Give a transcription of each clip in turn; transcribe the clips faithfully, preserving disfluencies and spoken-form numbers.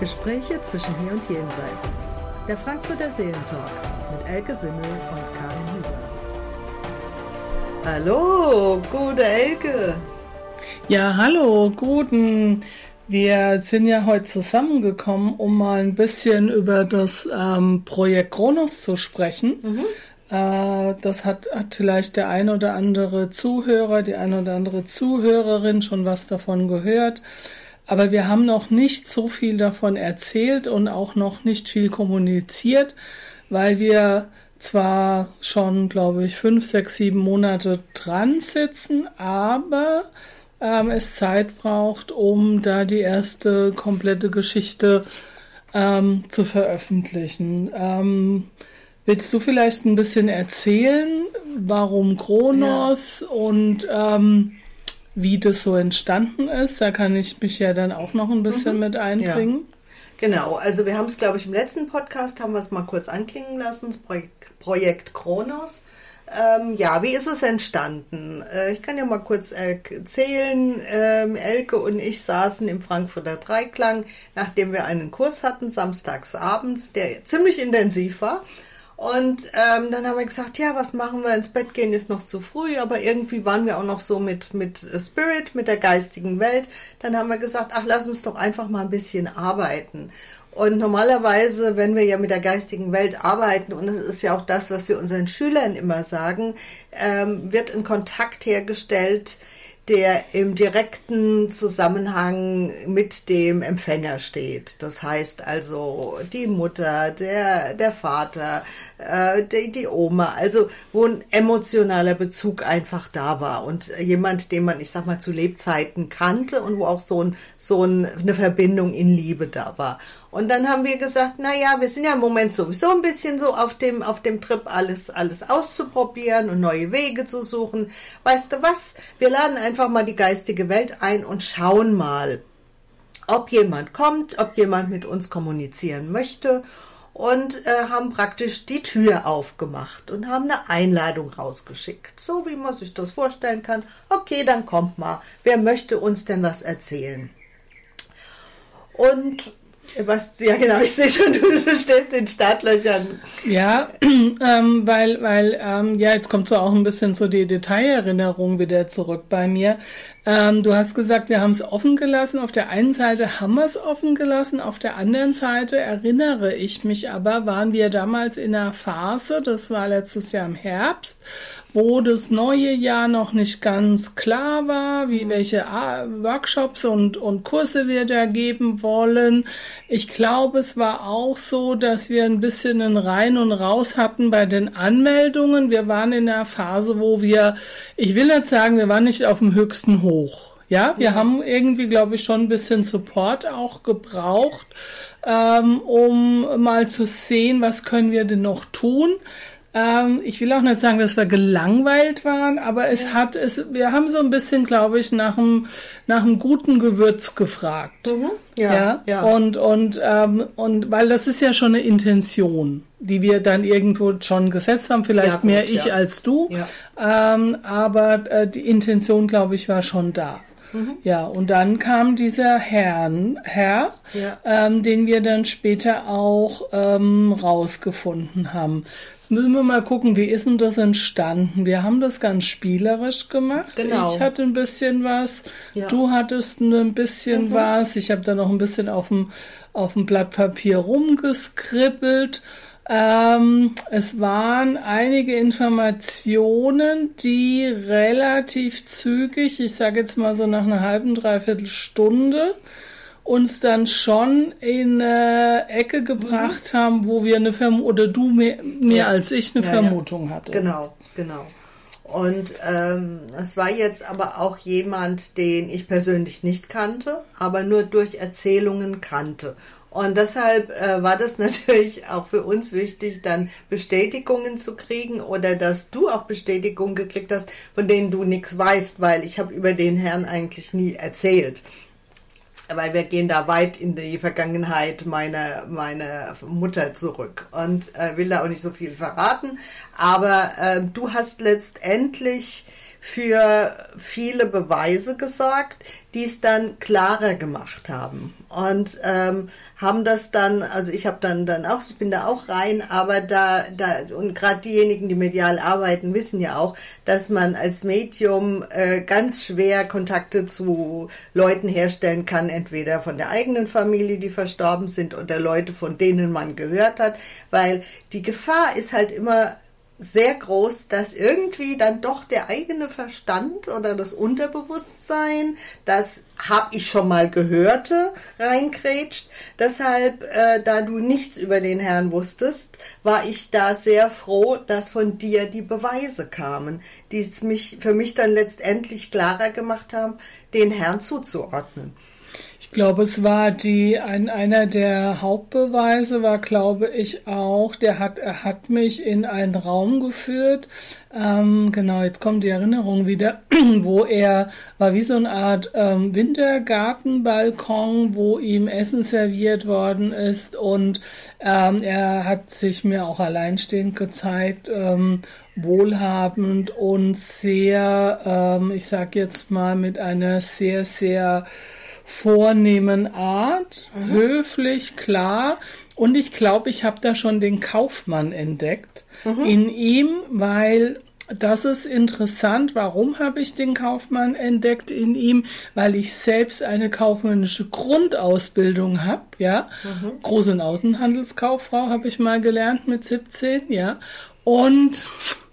Gespräche zwischen hier und jenseits. Der Frankfurter Seelentalk mit Elke Simmel und Karin Huber. Hallo, gute Elke. Ja, hallo, guten. Wir sind ja heute zusammengekommen, um mal ein bisschen über das ähm, Projekt Kronos zu sprechen. Mhm. Äh, das hat, hat vielleicht der ein oder andere Zuhörer, die eine oder andere Zuhörerin schon was davon gehört. Aber wir haben noch nicht so viel davon erzählt und auch noch nicht viel kommuniziert, weil wir zwar schon, glaube ich, fünf, sechs, sieben Monate dran sitzen, aber ähm, es Zeit braucht, um da die erste komplette Geschichte ähm, zu veröffentlichen. Ähm, willst du vielleicht ein bisschen erzählen, warum Kronos ja. und ähm, wie das so entstanden ist? Da kann ich mich ja dann auch noch ein bisschen mhm. mit einbringen. Ja. Genau, also wir haben es, glaube ich, im letzten Podcast, haben wir es mal kurz anklingen lassen, das Projekt, Projekt Kronos. Ähm, ja, wie ist es entstanden? Äh, ich kann ja mal kurz erzählen. Ähm, Elke und ich saßen im Frankfurter Dreiklang, nachdem wir einen Kurs hatten, samstags abends, der ziemlich intensiv war. Und ähm, dann haben wir gesagt, ja, was machen wir? Ins Bett gehen ist noch zu früh, aber irgendwie waren wir auch noch so mit, mit Spirit, mit der geistigen Welt. Dann haben wir gesagt, ach, lass uns doch einfach mal ein bisschen arbeiten. Und normalerweise, wenn wir ja mit der geistigen Welt arbeiten, und das ist ja auch das, was wir unseren Schülern immer sagen, ähm, wird ein Kontakt hergestellt, der im direkten Zusammenhang mit dem Empfänger steht. Das heißt also die Mutter, der, der Vater, äh, die, die Oma, also wo ein emotionaler Bezug einfach da war und jemand, den man, ich sag mal, zu Lebzeiten kannte und wo auch so, ein, so ein, eine Verbindung in Liebe da war. Und dann haben wir gesagt, na ja, wir sind ja im Moment sowieso ein bisschen so auf dem, auf dem Trip, alles, alles auszuprobieren und neue Wege zu suchen. Weißt du was? Wir laden einfach einfach mal die geistige Welt ein und schauen mal, ob jemand kommt, ob jemand mit uns kommunizieren möchte und äh, haben praktisch die Tür aufgemacht und haben eine Einladung rausgeschickt, so wie man sich das vorstellen kann. Okay, dann kommt mal, wer möchte uns denn was erzählen? Und was, ja genau, ich sehe schon, du, du stehst in Startlöchern. Ja, ähm, weil, weil ähm, ja, jetzt kommt so auch ein bisschen so die Detailerinnerung wieder zurück bei mir. Ähm, du hast gesagt, wir haben es offen gelassen. Auf der einen Seite haben wir es offen gelassen, auf der anderen Seite erinnere ich mich aber, waren wir damals in einer Phase, das war letztes Jahr im Herbst, wo das neue Jahr noch nicht ganz klar war, wie welche Workshops und, und Kurse wir da geben wollen. Ich glaube, es war auch so, dass wir ein bisschen ein Rein und Raus hatten bei den Anmeldungen. Wir waren in einer Phase, wo wir, ich will nicht sagen, wir waren nicht auf dem höchsten Hoch. Ja, wir ja. haben irgendwie, glaube ich, schon ein bisschen Support auch gebraucht, ähm, um mal zu sehen, was können wir denn noch tun. Ähm, ich will auch nicht sagen, dass wir gelangweilt waren, aber es ja. hat es, wir haben so ein bisschen, glaube ich, nach einem nach einem guten Gewürz gefragt. Mhm. Ja, ja. ja. Und und ähm, und weil das ist ja schon eine Intention, die wir dann irgendwo schon gesetzt haben, vielleicht ja, gut, mehr ich ja. als du, ja. ähm, aber äh, die Intention, glaube ich, war schon da. Mhm. Ja, und dann kam dieser Herrn, Herr, ja. ähm, den wir dann später auch ähm, rausgefunden haben. Müssen wir mal gucken, wie ist denn das entstanden? Wir haben das ganz spielerisch gemacht. Genau. Ich hatte ein bisschen was, ja. du hattest ein bisschen mhm. was. Ich habe da noch ein bisschen auf dem, auf dem Blatt Papier rumgeskribbelt. Ähm, es waren einige Informationen, die relativ zügig, ich sage jetzt mal so nach einer halben, dreiviertel Stunde, uns dann schon in eine Ecke gebracht mhm. haben, wo wir eine Vermutung, oder du mehr, mehr ja. als ich eine ja, Vermutung ja. hattest. Genau, genau. Und ähm, es war jetzt aber auch jemand, den ich persönlich nicht kannte, aber nur durch Erzählungen kannte. Und deshalb äh, war das natürlich auch für uns wichtig, dann Bestätigungen zu kriegen oder dass du auch Bestätigungen gekriegt hast, von denen du nichts weißt, weil ich habe über den Herrn eigentlich nie erzählt. Weil wir gehen da weit in die Vergangenheit meiner, meiner Mutter zurück und äh, will da auch nicht so viel verraten. Aber äh, du hast letztendlich für viele Beweise gesorgt, die es dann klarer gemacht haben. Und ähm, haben das dann, also ich habe dann dann auch, ich bin da auch rein, aber da, da und gerade diejenigen, die medial arbeiten, wissen ja auch, dass man als Medium äh, ganz schwer Kontakte zu Leuten herstellen kann, entweder von der eigenen Familie, die verstorben sind, oder Leute, von denen man gehört hat, weil die Gefahr ist halt immer sehr groß, dass irgendwie dann doch der eigene Verstand oder das Unterbewusstsein, das habe ich schon mal gehörte, reinkrätscht. Deshalb, äh, da du nichts über den Herrn wusstest, war ich da sehr froh, dass von dir die Beweise kamen, die es mich, für mich dann letztendlich klarer gemacht haben, den Herrn zuzuordnen. Ich glaube, es war die, ein, einer der Hauptbeweise war, glaube ich, auch, der hat, er hat mich in einen Raum geführt, ähm, genau, jetzt kommt die Erinnerung wieder, wo er, war wie so eine Art ähm, Wintergartenbalkon, wo ihm Essen serviert worden ist, und ähm, er hat sich mir auch alleinstehend gezeigt, ähm, wohlhabend und sehr, ähm, ich sag jetzt mal, mit einer sehr, sehr vornehmen Art, mhm. höflich, klar, und ich glaube, ich habe da schon den Kaufmann entdeckt mhm. in ihm, weil das ist interessant. Warum habe ich den Kaufmann entdeckt in ihm? Weil ich selbst eine kaufmännische Grundausbildung habe, ja, mhm. Groß- und Außenhandelskauffrau habe ich mal gelernt mit siebzehn, ja, und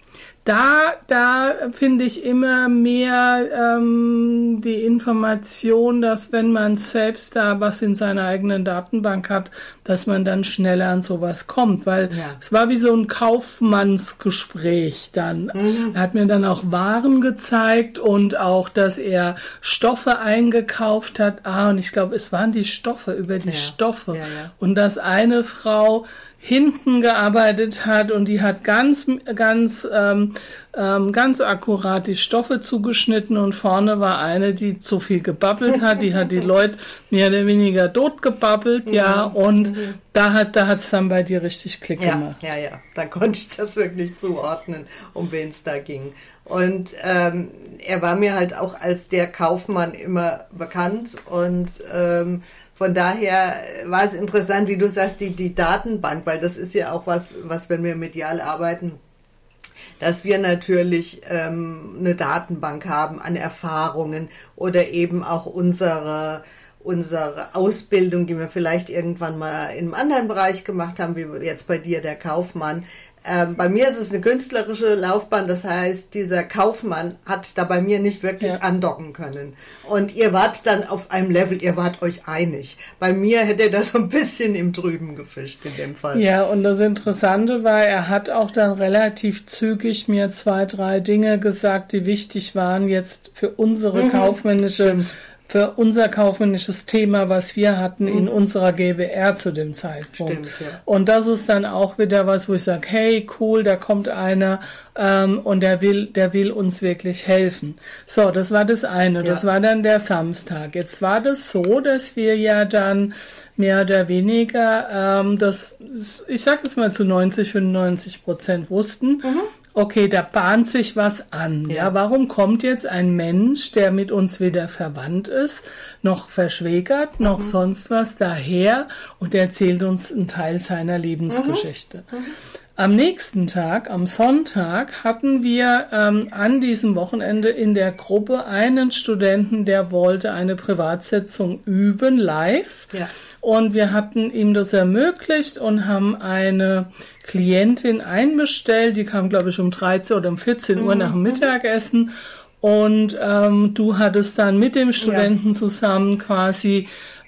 Da, da finde ich immer mehr ähm, die Information, dass wenn man selbst da was in seiner eigenen Datenbank hat, dass man dann schneller an sowas kommt, weil ja. es war wie so ein Kaufmannsgespräch dann. Mhm. Er hat mir dann auch Waren gezeigt und auch, dass er Stoffe eingekauft hat. Ah, und ich glaube, es waren die Stoffe, über die ja. Stoffe. Ja, ja. Und dass eine Frau hinten gearbeitet hat und die hat ganz, ganz, ähm, ähm, ganz akkurat die Stoffe zugeschnitten, und vorne war eine, die zu viel gebabbelt hat, die hat die Leute mehr oder weniger tot gebabbelt, mhm. ja, und mhm. da hat, da hat's dann bei dir richtig Klick ja, gemacht. Ja, ja, da konnte ich das wirklich zuordnen, um wen es da ging. Und ähm, er war mir halt auch als der Kaufmann immer bekannt, und ähm, von daher war es interessant, wie du sagst, die, die Datenbank, weil das ist ja auch was, was, wenn wir medial arbeiten, dass wir natürlich ähm, eine Datenbank haben an Erfahrungen oder eben auch unsere unsere Ausbildung, die wir vielleicht irgendwann mal in einem anderen Bereich gemacht haben, wie jetzt bei dir der Kaufmann. Ähm, bei mir ist es eine künstlerische Laufbahn, das heißt, dieser Kaufmann hat da bei mir nicht wirklich ja. andocken können. Und ihr wart dann auf einem Level, ihr wart euch einig. Bei mir hätte das so ein bisschen im Trüben gefischt in dem Fall. Ja, und das Interessante war, er hat auch dann relativ zügig mir zwei, drei Dinge gesagt, die wichtig waren jetzt für unsere mhm. kaufmännische Stimmt. für unser kaufmännisches Thema, was wir hatten mhm. in unserer G b R zu dem Zeitpunkt. Stimmt, ja. Und das ist dann auch wieder was, wo ich sage, hey, cool, da kommt einer ähm, und der will, der will uns wirklich helfen. So, das war das eine. Ja. Das war dann der Samstag. Jetzt war das so, dass wir ja dann mehr oder weniger, ähm, das, ich sage es mal zu neunzig, fünfundneunzig Prozent wussten, mhm. okay, da bahnt sich was an. Ja. ja, warum kommt jetzt ein Mensch, der mit uns weder verwandt ist, noch verschwägert, noch mhm. sonst was daher und erzählt uns einen Teil seiner Lebensgeschichte? Mhm. Mhm. Am nächsten Tag, am Sonntag, hatten wir ähm, an diesem Wochenende in der Gruppe einen Studenten, der wollte eine Privatsitzung üben, live. Ja. Und wir hatten ihm das ermöglicht und haben eine Klientin einbestellt, die kam, glaube ich, um dreizehn oder um vierzehn Uhr nach dem Mittagessen. Und ähm, du hattest dann mit dem Studenten ja. zusammen quasi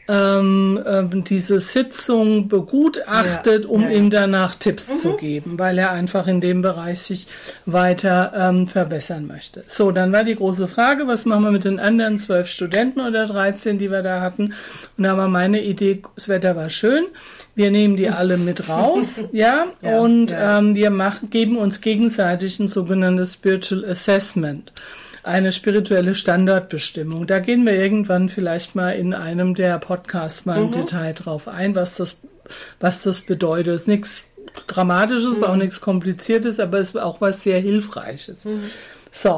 ähm, äh, diese Sitzung begutachtet, ja. um ja, ja. ihm danach Tipps mhm. zu geben, weil er einfach in dem Bereich sich weiter ähm, verbessern möchte. So, dann war die große Frage, was machen wir mit den anderen zwölf Studenten oder dreizehn, die wir da hatten? Und da war meine Idee, das Wetter war schön, wir nehmen die alle mit raus, ja, ja, und ja. Ähm, wir machen, geben uns gegenseitig ein sogenanntes Spiritual Assessment. Eine spirituelle Standardbestimmung. Da gehen wir irgendwann vielleicht mal in einem der Podcasts mal im mhm. Detail drauf ein, was das, was das bedeutet. Es ist nichts Dramatisches, mhm. auch nichts Kompliziertes, aber es ist auch was sehr Hilfreiches. Mhm. So,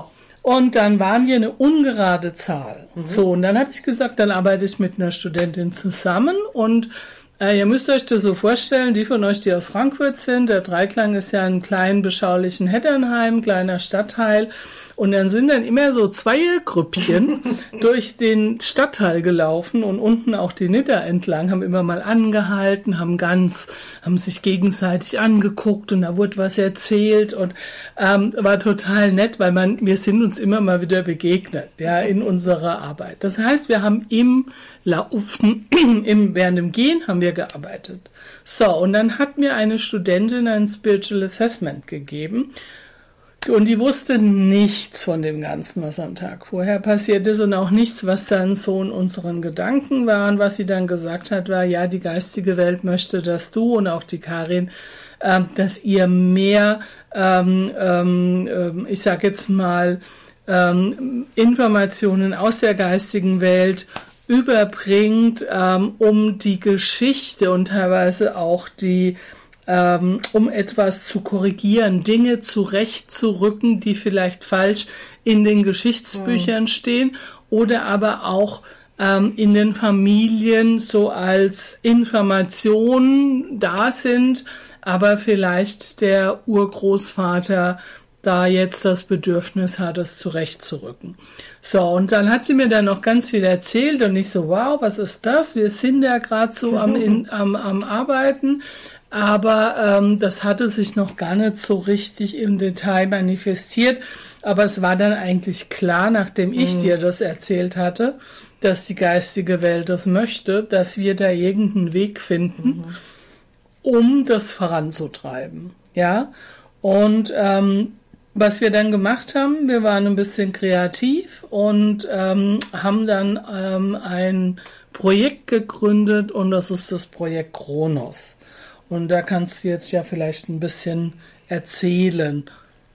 Und dann waren wir eine ungerade Zahl. Mhm. So, und dann habe ich gesagt, dann arbeite ich mit einer Studentin zusammen und äh, ihr müsst euch das so vorstellen, die von euch, die aus Frankfurt sind, der Dreiklang ist ja ein kleinen, beschaulichen Heddernheim, kleiner Stadtteil. Und dann sind dann immer so Zweiergrüppchen durch den Stadtteil gelaufen und unten auch die Nidda entlang, haben immer mal angehalten, haben ganz, haben sich gegenseitig angeguckt und da wurde was erzählt und ähm, war total nett, weil man, wir sind uns immer mal wieder begegnet, ja, in unserer Arbeit. Das heißt, wir haben im Laufen, im, während dem Gehen haben wir gearbeitet. So, und dann hat mir eine Studentin ein Spiritual Assessment gegeben. Und die wusste nichts von dem Ganzen, was am Tag vorher passiert ist und auch nichts, was dann so in unseren Gedanken war. Und was sie dann gesagt hat, war, ja, die geistige Welt möchte, dass du und auch die Karin, äh, dass ihr mehr, ähm, ähm, ich sag jetzt mal, ähm, Informationen aus der geistigen Welt überbringt, ähm, um die Geschichte und teilweise auch die Ähm, um etwas zu korrigieren, Dinge zurechtzurücken, die vielleicht falsch in den Geschichtsbüchern mhm. stehen oder aber auch ähm, in den Familien so als Information da sind, aber vielleicht der Urgroßvater da jetzt das Bedürfnis hat, es zurechtzurücken. So, und dann hat sie mir dann noch ganz viel erzählt und ich so, wow, was ist das? Wir sind ja gerade so am, in, am, am Arbeiten. Aber ähm, das hatte sich noch gar nicht so richtig im Detail manifestiert. Aber es war dann eigentlich klar, nachdem ich mhm. dir das erzählt hatte, dass die geistige Welt das möchte, dass wir da irgendeinen Weg finden, mhm. um das voranzutreiben. Ja, und ähm, was wir dann gemacht haben, wir waren ein bisschen kreativ und ähm, haben dann ähm, ein Projekt gegründet und das ist das Projekt Kronos. Und da kannst du jetzt ja vielleicht ein bisschen erzählen.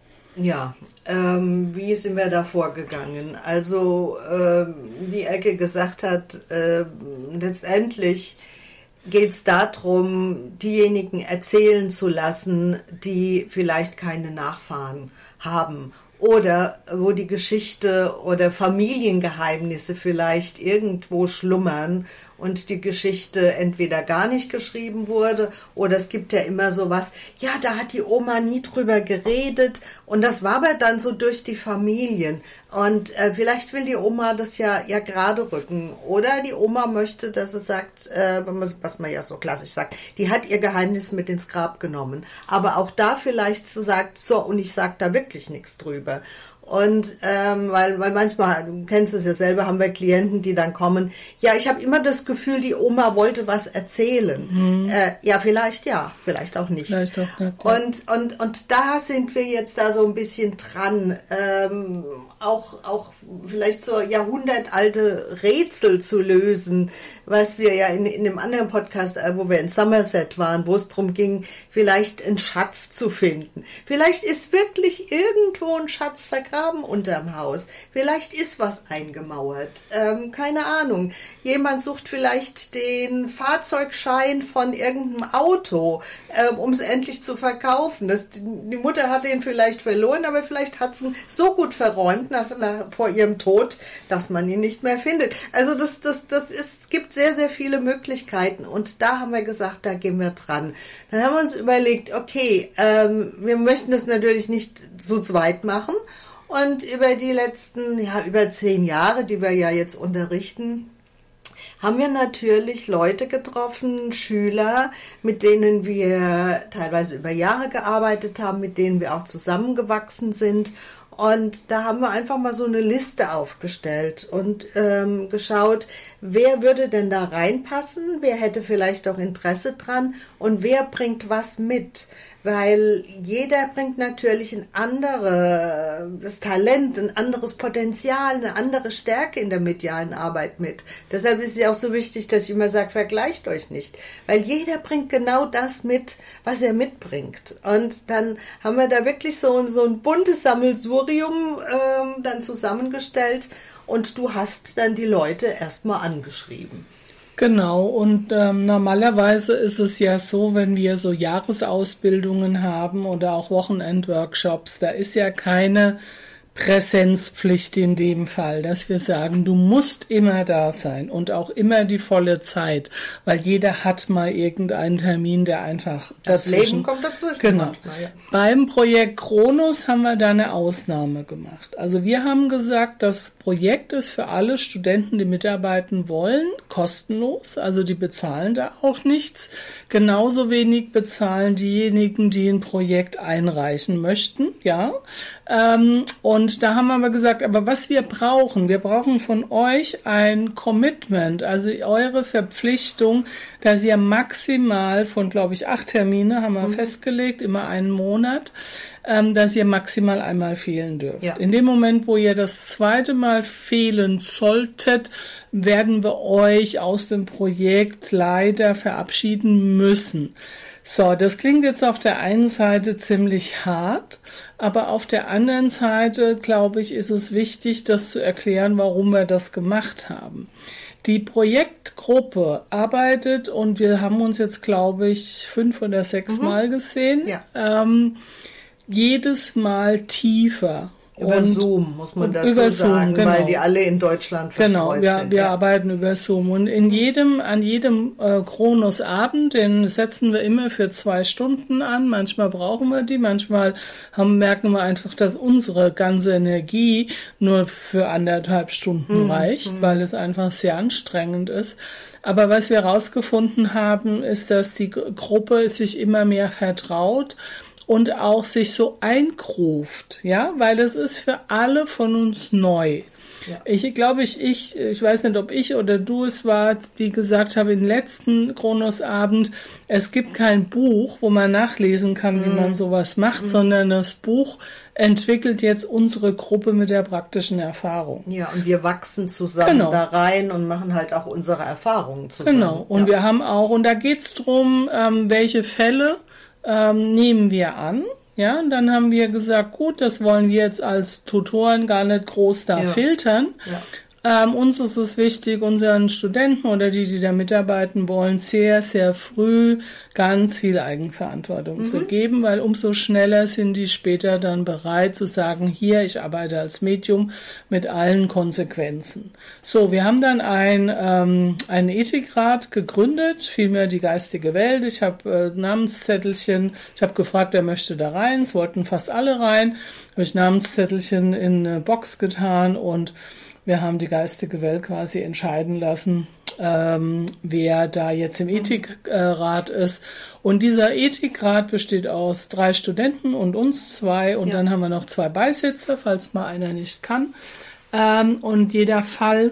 Ja, ähm, wie sind wir da vorgegangen? Also, ähm, wie Elke gesagt hat, äh, letztendlich geht es darum, diejenigen erzählen zu lassen, die vielleicht keine Nachfahren haben. Oder wo die Geschichte oder Familiengeheimnisse vielleicht irgendwo schlummern und die Geschichte entweder gar nicht geschrieben wurde oder es gibt ja immer sowas, ja, da hat die Oma nie drüber geredet und das war aber dann so durch die Familien und äh, vielleicht will die Oma das ja ja gerade rücken oder die Oma möchte, dass es sagt, äh, was man ja so klassisch sagt, die hat ihr Geheimnis mit ins Grab genommen, aber auch da vielleicht so sagt, so und ich sag da wirklich nichts drüber. Und ähm, weil, weil manchmal, du kennst es ja selber, haben wir Klienten, die dann kommen, ja, ich habe immer das Gefühl, die Oma wollte was erzählen. Mhm. Äh, ja, vielleicht ja, vielleicht auch nicht. Vielleicht auch nicht ja. Und, und, und da sind wir jetzt da so ein bisschen dran, ähm, auch, auch vielleicht so jahrhundertalte Rätsel zu lösen, was wir ja in, in dem anderen Podcast, äh, wo wir in Somerset waren, wo es darum ging, vielleicht einen Schatz zu finden. Vielleicht ist wirklich irgendwo ein Schatz vergraben unterm Haus. Vielleicht ist was eingemauert. Ähm, keine Ahnung. Jemand sucht vielleicht den Fahrzeugschein von irgendeinem Auto, ähm, um es endlich zu verkaufen. Das, die Mutter hat den vielleicht verloren, aber vielleicht hat sie ihn so gut verräumt nach, nach, vor ihrem Tod, dass man ihn nicht mehr findet. Also das, das, das ist, es gibt sehr, sehr viele Möglichkeiten und da haben wir gesagt, da gehen wir dran. Dann haben wir uns überlegt, okay, ähm, wir möchten das natürlich nicht zu zweit machen und über die letzten, ja, über zehn Jahre, die wir ja jetzt unterrichten, haben wir natürlich Leute getroffen, Schüler, mit denen wir teilweise über Jahre gearbeitet haben, mit denen wir auch zusammengewachsen sind. Und da haben wir einfach mal so eine Liste aufgestellt und ähm, geschaut, wer würde denn da reinpassen, wer hätte vielleicht auch Interesse dran und wer bringt was mit. Weil jeder bringt natürlich ein anderes Talent, ein anderes Potenzial, eine andere Stärke in der medialen Arbeit mit. Deshalb ist es ja auch so wichtig, dass ich immer sage, vergleicht euch nicht. Weil jeder bringt genau das mit, was er mitbringt. Und dann haben wir da wirklich so, so ein buntes Sammelsurium ähm, dann zusammengestellt und du hast dann die Leute erstmal angeschrieben. Genau, und ähm, normalerweise ist es ja so, wenn wir so Jahresausbildungen haben oder auch Wochenendworkshops, da ist ja keine Präsenzpflicht in dem Fall, dass wir sagen, du musst immer da sein und auch immer die volle Zeit, weil jeder hat mal irgendeinen Termin, der einfach das dazwischen... Leben kommt dazwischen. Genau. Manchmal, ja. Beim Projekt Kronos haben wir da eine Ausnahme gemacht. Also wir haben gesagt, das Projekt ist für alle Studenten, die mitarbeiten wollen, kostenlos, also die bezahlen da auch nichts. Genauso wenig bezahlen diejenigen, die ein Projekt einreichen möchten, ja. Ähm, und da haben wir aber gesagt, aber was wir brauchen, wir brauchen von euch ein Commitment, also eure Verpflichtung, dass ihr maximal von, glaube ich, acht Termine haben wir mhm. festgelegt, immer einen Monat, ähm, dass ihr maximal einmal fehlen dürft. Ja. In dem Moment, wo ihr das zweite Mal fehlen solltet, werden wir euch aus dem Projekt leider verabschieden müssen. So, das klingt jetzt auf der einen Seite ziemlich hart, aber auf der anderen Seite, glaube ich, ist es wichtig, das zu erklären, warum wir das gemacht haben. Die Projektgruppe arbeitet und wir haben uns jetzt, glaube ich, fünf oder sechs mhm. Mal gesehen, ja. ähm, jedes Mal tiefer. Über und Zoom, muss man dazu über sagen, Zoom, genau. weil die alle in Deutschland verstreut genau, wir, sind. wir ja. arbeiten über Zoom und in jedem, an jedem äh, Kronos-Abend, den setzen wir immer für zwei Stunden an. Manchmal brauchen wir die, manchmal haben, merken wir einfach, dass unsere ganze Energie nur für anderthalb Stunden mhm. reicht, mhm. weil es einfach sehr anstrengend ist. Aber was wir herausgefunden haben, ist, dass die Gruppe sich immer mehr vertraut und auch sich so eingruft, ja, weil es ist für alle von uns neu. Ja. Ich glaube, ich, ich, ich weiß nicht, ob ich oder du es war, die gesagt haben, im letzten Kronosabend, es gibt kein Buch, wo man nachlesen kann, mm. wie man sowas macht, mm. sondern das Buch entwickelt jetzt unsere Gruppe mit der praktischen Erfahrung. Ja, und wir wachsen zusammen genau. da rein und machen halt auch unsere Erfahrungen zusammen. Genau, und ja. wir haben auch, und da geht's drum, ähm, welche Fälle ähm, nehmen wir an. Ja, und dann haben wir gesagt, gut, das wollen wir jetzt als Tutoren gar nicht groß da ja. filtern. Ja. Ähm, uns ist es wichtig, unseren Studenten oder die, die da mitarbeiten wollen, sehr, sehr früh ganz viel Eigenverantwortung mhm. zu geben, weil umso schneller sind die später dann bereit zu sagen, hier, ich arbeite als Medium mit allen Konsequenzen. So, wir haben dann ein ähm, einen Ethikrat gegründet, vielmehr die geistige Welt. Ich habe äh, Namenszettelchen, ich habe gefragt, wer möchte da rein, es wollten fast alle rein, habe ich Namenszettelchen in eine Box getan und wir haben die geistige Welt quasi entscheiden lassen, ähm, wer da jetzt im Ethikrat ist. Und dieser Ethikrat besteht aus drei Studenten und uns zwei. Und ja. dann haben wir noch zwei Beisitzer, falls mal einer nicht kann. Ähm, und jeder Fall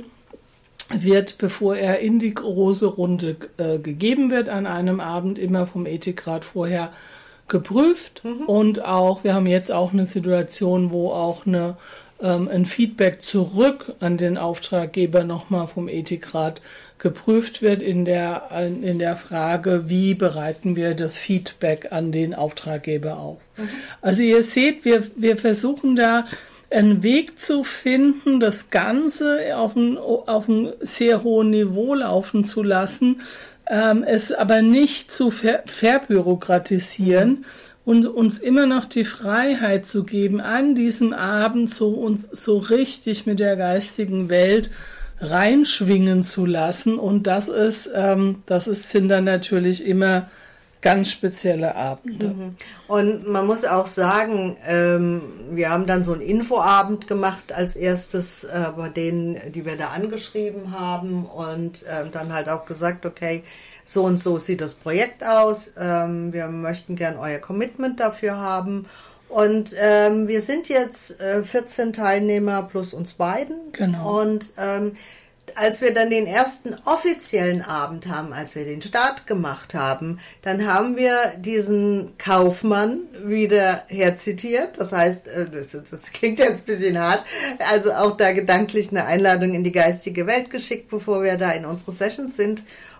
wird, bevor er in die große Runde äh, gegeben wird, an einem Abend immer vom Ethikrat vorher geprüft. Mhm. Und auch, wir haben jetzt auch eine Situation, wo auch eine ein Feedback zurück an den Auftraggeber nochmal vom Ethikrat geprüft wird in der, in der Frage, wie bereiten wir das Feedback an den Auftraggeber auf. Mhm. Also ihr seht, wir, wir versuchen da einen Weg zu finden, das Ganze auf ein, auf ein sehr hohen Niveau laufen zu lassen, ähm, es aber nicht zu ver, verbürokratisieren, mhm. und uns immer noch die Freiheit zu geben, an diesem Abend so uns so richtig mit der geistigen Welt reinschwingen zu lassen. Und das ist, ähm, das ist, sind dann natürlich immer ganz spezielle Abende. Und man muss auch sagen, ähm, wir haben dann so einen Infoabend gemacht als erstes äh, bei denen, die wir da angeschrieben haben und äh, dann halt auch gesagt, okay, so und so sieht das Projekt aus, ähm, wir möchten gern euer Commitment dafür haben und ähm, wir sind jetzt äh, vierzehn Teilnehmer plus uns beiden. Genau. Und ähm, als wir dann den ersten offiziellen Abend haben, als wir den Start gemacht haben, dann haben wir diesen Kaufmann wieder herzitiert. Das heißt, das, das klingt jetzt ein bisschen hart, also auch da gedanklich eine Einladung in die geistige Welt geschickt, bevor wir da in unsere Sessions sind.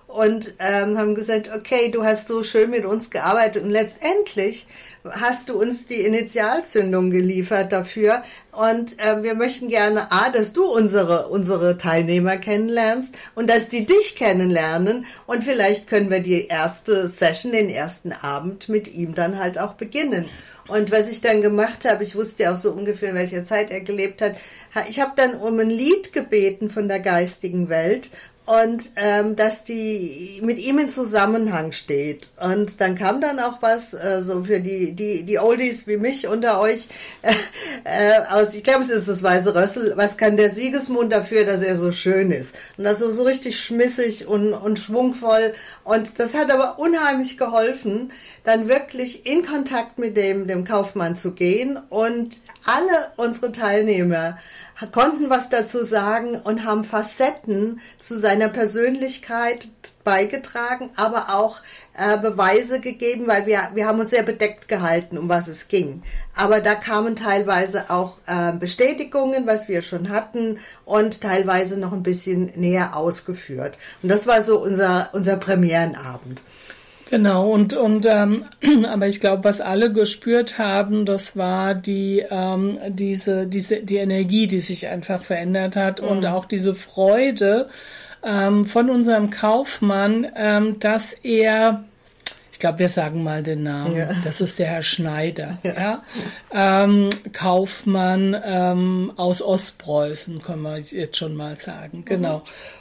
und ähm, haben gesagt, okay, du hast so schön mit uns gearbeitet und letztendlich hast du uns die Initialzündung geliefert dafür und äh, wir möchten gerne A, dass du unsere unsere Teilnehmer kennenlernst und dass die dich kennenlernen und vielleicht können wir die erste Session, den ersten Abend mit ihm dann halt auch beginnen. Und was ich dann gemacht habe, ich wusste ja auch so ungefähr, in welcher Zeit er gelebt hat, ich habe dann um ein Lied gebeten von der geistigen Welt und ähm, dass die mit ihm in Zusammenhang steht. Und dann kam dann auch was, äh, so für die die die Oldies wie mich unter euch, äh, äh, aus, ich glaube, es ist das Weiße Rössel, was kann der Siegesmund dafür, dass er so schön ist? Und das so, so richtig schmissig und, und schwungvoll. Und das hat aber unheimlich geholfen, dann wirklich in Kontakt mit dem, dem Kaufmann zu gehen. Und alle unsere Teilnehmer konnten was dazu sagen und haben Facetten zu seiner Persönlichkeit beigetragen, aber auch äh, Beweise gegeben, weil wir wir haben uns sehr bedeckt gehalten, um was es ging. Aber da kamen teilweise auch äh, Bestätigungen, was wir schon hatten und teilweise noch ein bisschen näher ausgeführt. Und das war so unser unser Premierenabend. Genau, und, und ähm, aber ich glaube, was alle gespürt haben, das war die ähm, diese diese die Energie, die sich einfach verändert hat mhm. und auch diese Freude ähm, von unserem Kaufmann, ähm, dass er, ich glaube, wir sagen mal den Namen, ja. Das ist der Herr Schneider, ja, ja? Ähm, Kaufmann ähm, aus Ostpreußen, können wir jetzt schon mal sagen, genau. Mhm.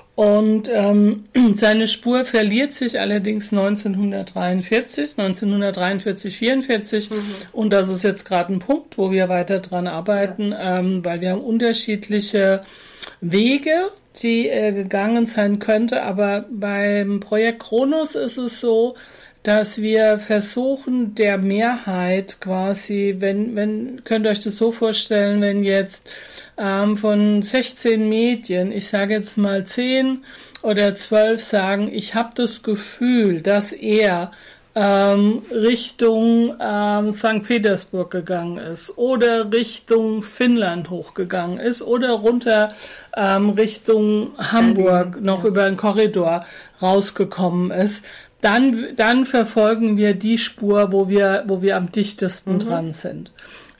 Und ähm, seine Spur verliert sich allerdings neunzehnhundertdreiundvierzig, neunzehnhundertdreiundvierzig, vierundvierzig. Mhm. Und das ist jetzt gerade ein Punkt, wo wir weiter dran arbeiten, ja. ähm, weil wir haben unterschiedliche Wege, die er gegangen sein könnte. Aber beim Projekt Kronos ist es so, dass wir versuchen, der Mehrheit quasi, wenn, wenn, könnt ihr euch das so vorstellen, wenn jetzt ähm, von sechzehn Medien, ich sage jetzt mal zehn oder zwölf sagen, ich habe das Gefühl, dass er ähm, Richtung ähm, Sankt Petersburg gegangen ist oder Richtung Finnland hochgegangen ist oder runter ähm, Richtung Hamburg Berlin, noch ja. über den Korridor rausgekommen ist, Dann, dann verfolgen wir die Spur, wo wir, wo wir am dichtesten mhm. dran sind.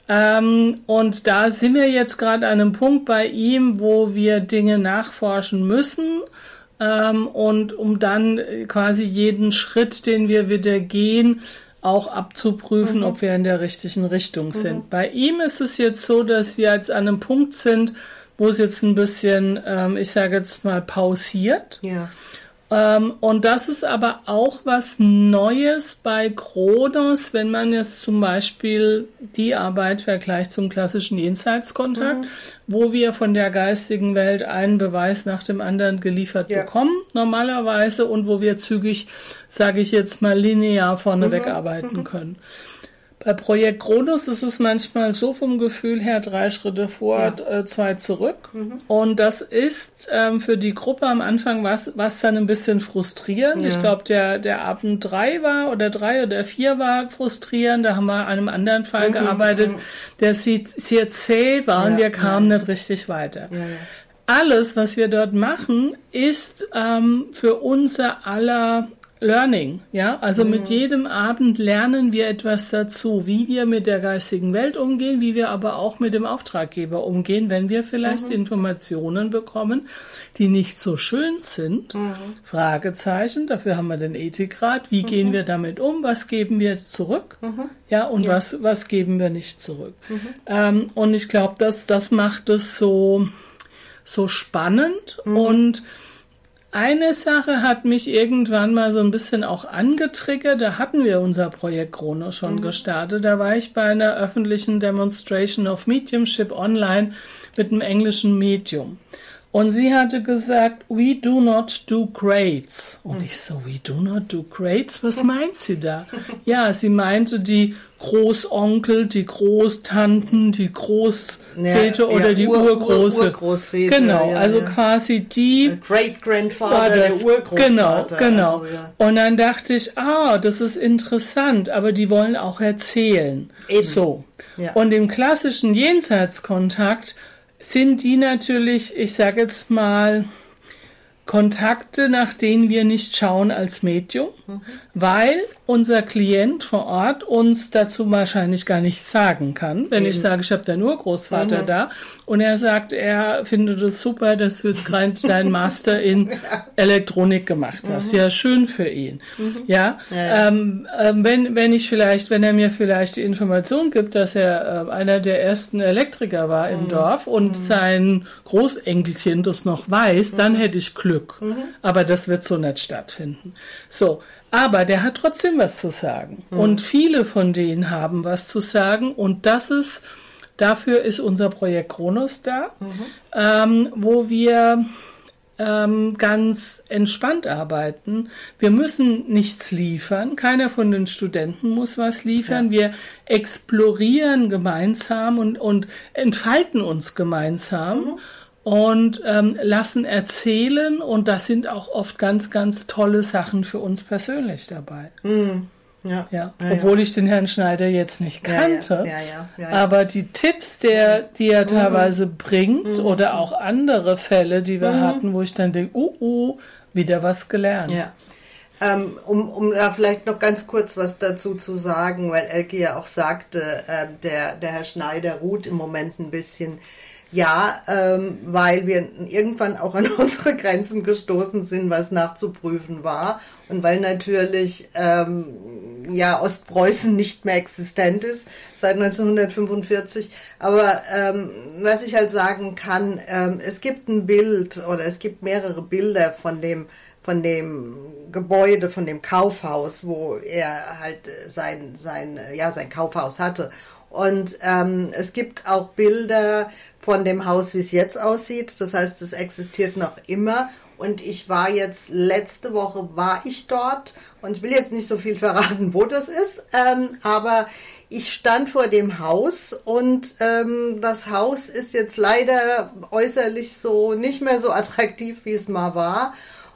Ähm, und da sind wir jetzt gerade an einem Punkt bei ihm, wo wir Dinge nachforschen müssen. Ähm, und um dann quasi jeden Schritt, den wir wieder gehen, auch abzuprüfen, mhm. ob wir in der richtigen Richtung sind. Mhm. Bei ihm ist es jetzt so, dass wir jetzt an einem Punkt sind, wo es jetzt ein bisschen, ähm, ich sage jetzt mal, pausiert. Ja. Ähm, und das ist aber auch was Neues bei Kronos, wenn man jetzt zum Beispiel die Arbeit vergleicht zum klassischen Jenseitskontakt, mhm. wo wir von der geistigen Welt einen Beweis nach dem anderen geliefert ja. bekommen, normalerweise, und wo wir zügig, sage ich jetzt mal, linear vorneweg mhm. arbeiten mhm. können. Bei Projekt Kronos ist es manchmal so vom Gefühl her drei Schritte vor, ja. äh, zwei zurück. Mhm. Und das ist ähm, für die Gruppe am Anfang was, was dann ein bisschen frustrierend. Ja. Ich glaube, der, der Abend drei war oder drei oder vier war frustrierend. Da haben wir an einem anderen Fall mhm. gearbeitet, der sehr zäh war ja. und wir kamen ja. nicht richtig weiter. Ja, ja. Alles, was wir dort machen, ist ähm, für unser aller Learning, ja, also mhm. mit jedem Abend lernen wir etwas dazu, wie wir mit der geistigen Welt umgehen, wie wir aber auch mit dem Auftraggeber umgehen, wenn wir vielleicht mhm. Informationen bekommen, die nicht so schön sind. Mhm. Fragezeichen, dafür haben wir den Ethikrat. Wie mhm. gehen wir damit um? Was geben wir zurück? Mhm. Ja, und ja. was was geben wir nicht zurück? Mhm. Ähm, und ich glaube, dass das macht es so so spannend mhm. und eine Sache hat mich irgendwann mal so ein bisschen auch angetriggert. Da hatten wir unser Projekt Kronos schon mhm. gestartet. Da war ich bei einer öffentlichen Demonstration of Mediumship online mit einem englischen Medium. Und sie hatte gesagt, we do not do grades. Und ich so, we do not do grades? Was meint sie da? Ja, sie meinte die Großonkel, die Großtanten, die Großväter ja, oder ja, die Ur, Urgroße. Ur, Urgroßväter. Genau, ja, also ja. quasi die Great-Grandfather, der Urgroßvater. Genau, genau. Also, ja. Und dann dachte ich, ah, das ist interessant, aber die wollen auch erzählen. Eben. So. Ja. Und im klassischen Jenseitskontakt sind die natürlich, ich sage jetzt mal, Kontakte, nach denen wir nicht schauen als Medium, mhm. weil unser Klient vor Ort uns dazu wahrscheinlich gar nichts sagen kann. Wenn Eben. ich sage, ich habe da nur Großvater mhm. da und er sagt, er findet es super, dass du jetzt gerade deinen Master in Elektronik gemacht hast. Mhm. Ja, schön für ihn. Mhm. Ja, ja, ja. Ähm, äh, wenn, wenn ich vielleicht, wenn er mir vielleicht die Information gibt, dass er äh, einer der ersten Elektriker war im mhm. Dorf und mhm. sein Großenkelchen das noch weiß, mhm. dann hätte ich Glück. Mhm. Aber das wird so nicht stattfinden. So, aber der hat trotzdem was zu sagen. Mhm. Und viele von denen haben was zu sagen. Und das ist, dafür ist unser Projekt Kronos da, mhm. ähm, wo wir ähm, ganz entspannt arbeiten. Wir müssen nichts liefern. Keiner von den Studenten muss was liefern. Ja. Wir explorieren gemeinsam und, und entfalten uns gemeinsam. Mhm. Und ähm, lassen erzählen und das sind auch oft ganz, ganz tolle Sachen für uns persönlich dabei. Mm, ja. Ja. Ja, Obwohl ja. ich den Herrn Schneider jetzt nicht kannte, ja, ja. Ja, ja. Ja, ja. aber die Tipps, der, die er teilweise mm. bringt mm. oder auch andere Fälle, die wir mm. hatten, wo ich dann denke, uh, uh, wieder was gelernt. Ja. Ähm, um, um da vielleicht noch ganz kurz was dazu zu sagen, weil Elke ja auch sagte, äh, der, der Herr Schneider ruht im Moment ein bisschen. Ja, ähm, weil wir irgendwann auch an unsere Grenzen gestoßen sind, was nachzuprüfen war und weil natürlich ähm, ja Ostpreußen nicht mehr existent ist seit neunzehnhundertfünfundvierzig. Aber ähm, was ich halt sagen kann, ähm, es gibt ein Bild oder es gibt mehrere Bilder von dem von dem Gebäude, von dem Kaufhaus, wo er halt sein sein ja sein Kaufhaus hatte. Und ähm, es gibt auch Bilder von dem Haus, wie es jetzt aussieht. Das heißt, es existiert noch immer. Und ich war jetzt, letzte Woche war ich dort. Und ich will jetzt nicht so viel verraten, wo das ist. Ähm, aber ich stand vor dem Haus. Und ähm, das Haus ist jetzt leider äußerlich so nicht mehr so attraktiv, wie es mal war.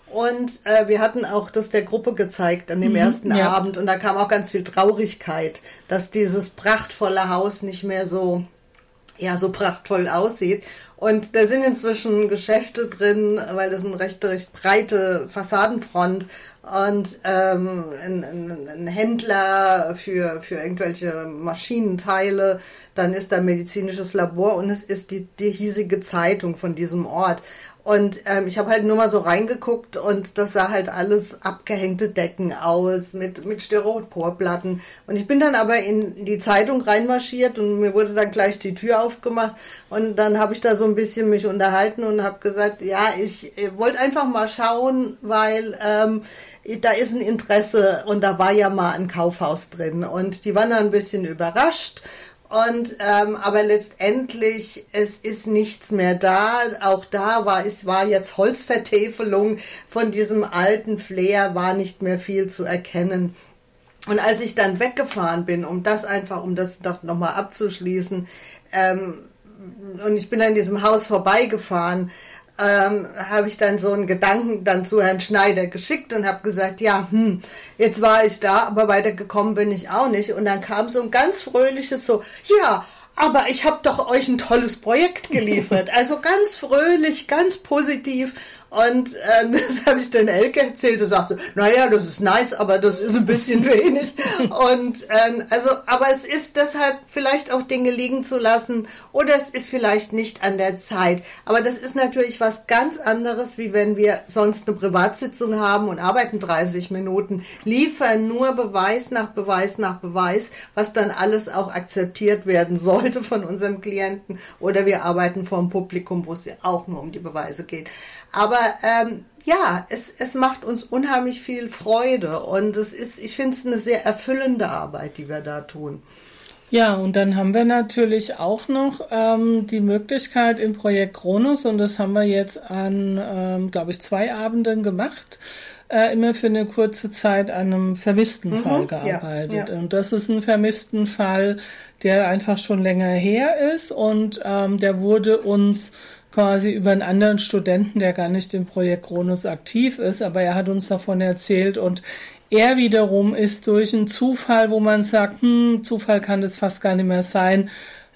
Und äh, wir hatten auch das der Gruppe gezeigt an dem mhm, ersten ja. Abend und da kam auch ganz viel Traurigkeit, dass dieses prachtvolle Haus nicht mehr so, ja, so prachtvoll aussieht. Und da sind inzwischen Geschäfte drin, weil das eine recht, recht breite Fassadenfront und ähm, ein, ein, ein Händler für, für irgendwelche Maschinenteile, dann ist da ein medizinisches Labor und es ist die, die hiesige Zeitung von diesem Ort. Und ähm, ich habe halt nur mal so reingeguckt und das sah halt alles abgehängte Decken aus mit mit Styroporplatten. Und ich bin dann aber in die Zeitung reinmarschiert und mir wurde dann gleich die Tür aufgemacht und dann habe ich da so ein bisschen mich unterhalten und habe gesagt, ja, ich wollte einfach mal schauen, weil ähm, da ist ein Interesse und da war ja mal ein Kaufhaus drin und die waren dann ein bisschen überrascht. Und ähm, aber letztendlich, es ist nichts mehr da. Auch da war es war jetzt Holzvertäfelung von diesem alten Flair, war nicht mehr viel zu erkennen. Und als ich dann weggefahren bin, um das einfach, um das doch nochmal abzuschließen, ähm, und ich bin an diesem Haus vorbeigefahren, ähm, habe ich dann so einen Gedanken dann zu Herrn Schneider geschickt und habe gesagt, ja, hm, jetzt war ich da, aber weitergekommen bin ich auch nicht. Und dann kam so ein ganz fröhliches so, ja, aber ich habe doch euch ein tolles Projekt geliefert. Also ganz fröhlich, ganz positiv. Und ähm, das habe ich dann Elke erzählt. Er sagte, naja, das ist nice, aber das ist ein bisschen wenig. Und ähm, also, aber es ist deshalb vielleicht auch Dinge liegen zu lassen oder es ist vielleicht nicht an der Zeit. Aber das ist natürlich was ganz anderes, wie wenn wir sonst eine Privatsitzung haben und arbeiten dreißig Minuten, liefern nur Beweis nach Beweis nach Beweis, was dann alles auch akzeptiert werden sollte von unserem Klienten. Oder wir arbeiten vor dem Publikum, wo es ja auch nur um die Beweise geht. Aber ähm, ja, es, es macht uns unheimlich viel Freude und es ist, ich finde es eine sehr erfüllende Arbeit, die wir da tun. Ja, und dann haben wir natürlich auch noch ähm, die Möglichkeit im Projekt Kronos, und das haben wir jetzt an, ähm, glaube ich, zwei Abenden gemacht, äh, immer für eine kurze Zeit an einem vermissten mhm, Fall gearbeitet. Ja, ja. Und das ist ein vermissten Fall, der einfach schon länger her ist und ähm, der wurde uns quasi über einen anderen Studenten, der gar nicht im Projekt Kronos aktiv ist, aber er hat uns davon erzählt und er wiederum ist durch einen Zufall, wo man sagt, hm, Zufall kann das fast gar nicht mehr sein,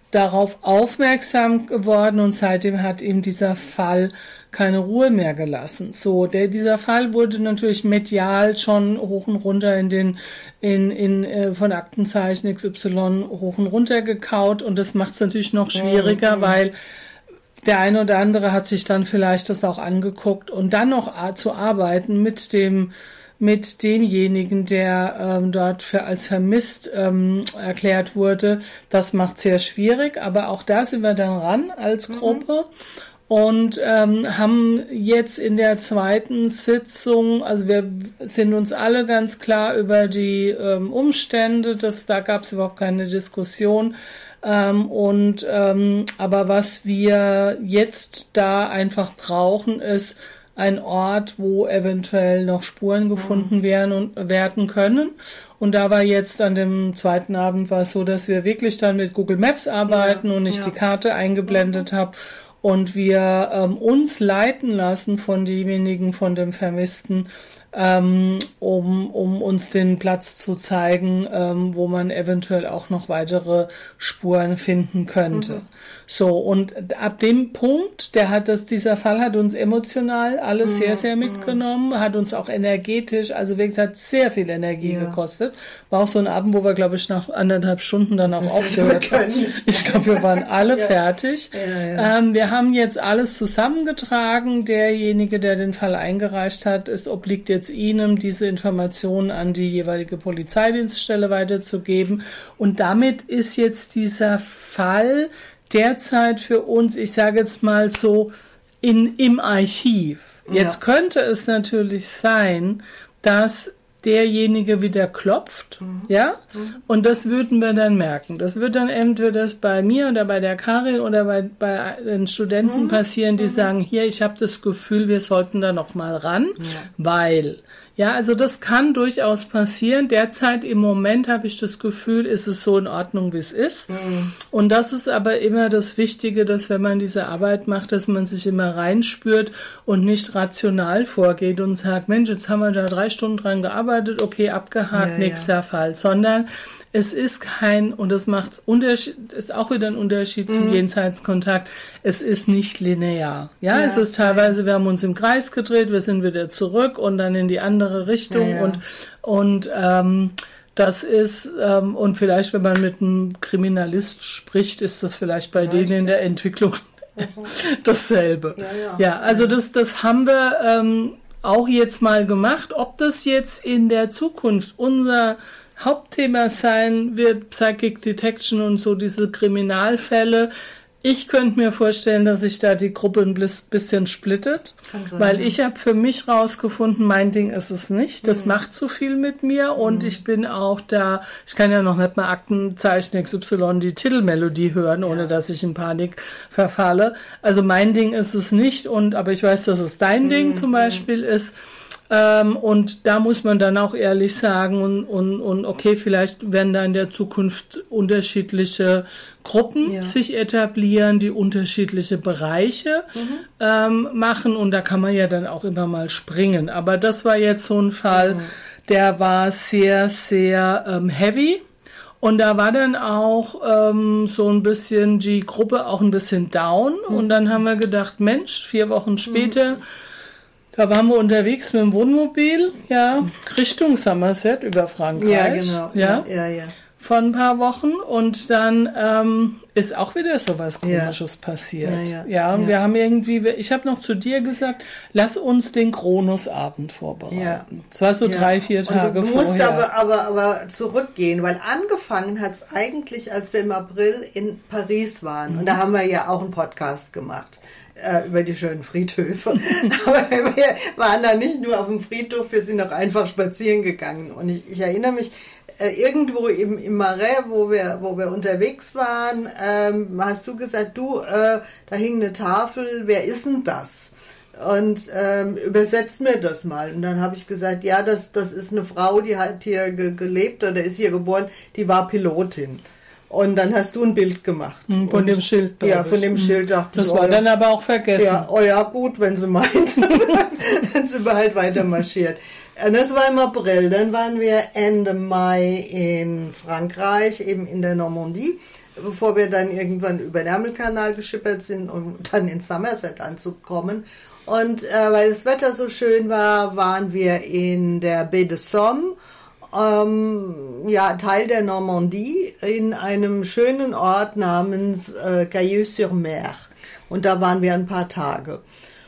darauf aufmerksam geworden und seitdem hat ihm dieser Fall keine Ruhe mehr gelassen. So, der, dieser Fall wurde natürlich medial schon hoch und runter in den, in, in, äh, von Aktenzeichen X Y hoch und runter gekaut und das macht es natürlich noch schwieriger, mhm. weil der eine oder andere hat sich dann vielleicht das auch angeguckt und dann noch zu arbeiten mit dem mit demjenigen, der ähm, dort für als vermisst ähm, erklärt wurde, das macht sehr schwierig, aber auch da sind wir dann ran als Gruppe mhm. und ähm, haben jetzt in der zweiten Sitzung, also wir sind uns alle ganz klar über die ähm, Umstände, das, da gab es überhaupt keine Diskussion, ähm, und ähm, aber was wir jetzt da einfach brauchen, ist ein Ort, wo eventuell noch Spuren gefunden werden und werden können. Und da war jetzt an dem zweiten Abend war es so, dass wir wirklich dann mit Google Maps arbeiten ja, und ich ja. die Karte eingeblendet mhm. habe und wir ähm, uns leiten lassen von demjenigen, von dem Vermissten, ähm, um, um uns den Platz zu zeigen, ähm, wo man eventuell auch noch weitere Spuren finden könnte. Mhm. So, und ab dem Punkt, der hat das, dieser Fall hat uns emotional alles mhm. sehr, sehr mitgenommen, hat uns auch energetisch, also wirklich hat sehr viel Energie ja. gekostet. War auch so ein Abend, wo wir, glaube ich, nach anderthalb Stunden dann auch das aufgehört haben. Ich glaube, wir waren alle ja. fertig. Ja, ja. Ähm, wir haben jetzt alles zusammengetragen. Derjenige, der den Fall eingereicht hat, es obliegt jetzt Ihnen, diese Informationen an die jeweilige Polizeidienststelle weiterzugeben. Und damit ist jetzt dieser Fall derzeit für uns, ich sage jetzt mal so, in, im Archiv. Jetzt ja. könnte es natürlich sein, dass derjenige wieder klopft, mhm. ja, mhm. und das würden wir dann merken. Das wird dann entweder bei mir oder bei der Karin oder bei, bei den Studenten mhm. passieren, die mhm. sagen, hier, ich habe das Gefühl, wir sollten da noch mal ran, ja. weil, ja, also das kann durchaus passieren. Derzeit im Moment habe ich das Gefühl, ist es so in Ordnung, wie es ist. Mhm. Und das ist aber immer das Wichtige, dass wenn man diese Arbeit macht, dass man sich immer reinspürt und nicht rational vorgeht und sagt, Mensch, jetzt haben wir da drei Stunden dran gearbeitet, okay, abgehakt, ja, nächster ja. Fall, sondern es ist kein, und das macht Unterschied, ist auch wieder ein Unterschied mhm. zum Jenseitskontakt, es ist nicht linear. Ja, ja, es ist teilweise, wir haben uns im Kreis gedreht, wir sind wieder zurück und dann in die andere Richtung ja, ja. und, und, ähm, das ist, ähm, und vielleicht, wenn man mit einem Kriminalist spricht, ist das vielleicht bei vielleicht. denen in der Entwicklung dasselbe. Ja, ja. ja, also das, das haben wir, ähm, auch jetzt mal gemacht. Ob das jetzt in der Zukunft unser Hauptthema sein wird, Psychic Detection und so diese Kriminalfälle. Ich könnte mir vorstellen, dass sich da die Gruppe ein bisschen splittet, sein, weil ja. ich habe für mich rausgefunden, mein Ding ist es nicht. Das mhm. macht zu viel mit mir und mhm. ich bin auch da, ich kann ja noch nicht mal Aktenzeichen X Y die Titelmelodie hören, ohne ja. dass ich in Panik verfalle. Also mein Ding ist es nicht, und aber ich weiß, dass es dein mhm. Ding zum Beispiel mhm. ist. Ähm, und da muss man dann auch ehrlich sagen und, und, und okay, vielleicht werden da in der Zukunft unterschiedliche Gruppen ja. sich etablieren, die unterschiedliche Bereiche mhm. ähm, machen, und da kann man ja dann auch immer mal springen. Aber das war jetzt so ein Fall, mhm. der war sehr, sehr ähm, heavy. Und da war dann auch ähm, so ein bisschen die Gruppe auch ein bisschen down. Mhm. Und dann haben wir gedacht, Mensch, vier Wochen später, mhm. da waren wir unterwegs mit dem Wohnmobil, ja, Richtung Somerset über Frankreich. Ja, genau. Ja, ja, ja. ja. Von ein paar Wochen, und dann ähm, ist auch wieder so was Komisches ja. passiert. Ja, ja. ja, und ja. wir haben irgendwie, ich habe noch zu dir gesagt, lass uns den Kronosabend vorbereiten. Ja. Das war so ja. drei, vier Tage und du vorher. Du musst aber, aber, aber zurückgehen, weil angefangen hat es eigentlich, als wir im April in Paris waren. Mhm. Und da haben wir ja auch einen Podcast gemacht über die schönen Friedhöfe. Aber wir waren da nicht nur auf dem Friedhof, wir sind auch einfach spazieren gegangen. Und ich, ich erinnere mich, äh, irgendwo im, im Marais, wo wir, wo wir unterwegs waren, ähm, hast du gesagt, du, äh, da hing eine Tafel, wer ist denn das? Und ähm, übersetzt mir das mal. Und dann habe ich gesagt, ja, das, das ist eine Frau, die hat hier ge- gelebt oder ist hier geboren, die war Pilotin. Und dann hast du ein Bild gemacht. Von und, dem Schild. Ja, von dem Schild. Dachte das ich, war oh, dann aber auch vergessen. Ja, oh ja, gut, wenn sie meint. Dann sind wir halt weiter marschiert. Das war im April. Dann waren wir Ende Mai in Frankreich, eben in der Normandie. bevor wir dann irgendwann über den Ärmelkanal geschippert sind, um dann in Somerset anzukommen. Und äh, weil das Wetter so schön war, waren wir in der Baie de Somme, ähm, ja, Teil der Normandie, in einem schönen Ort namens äh, Cailleux-sur-Mer. Und da waren wir ein paar Tage.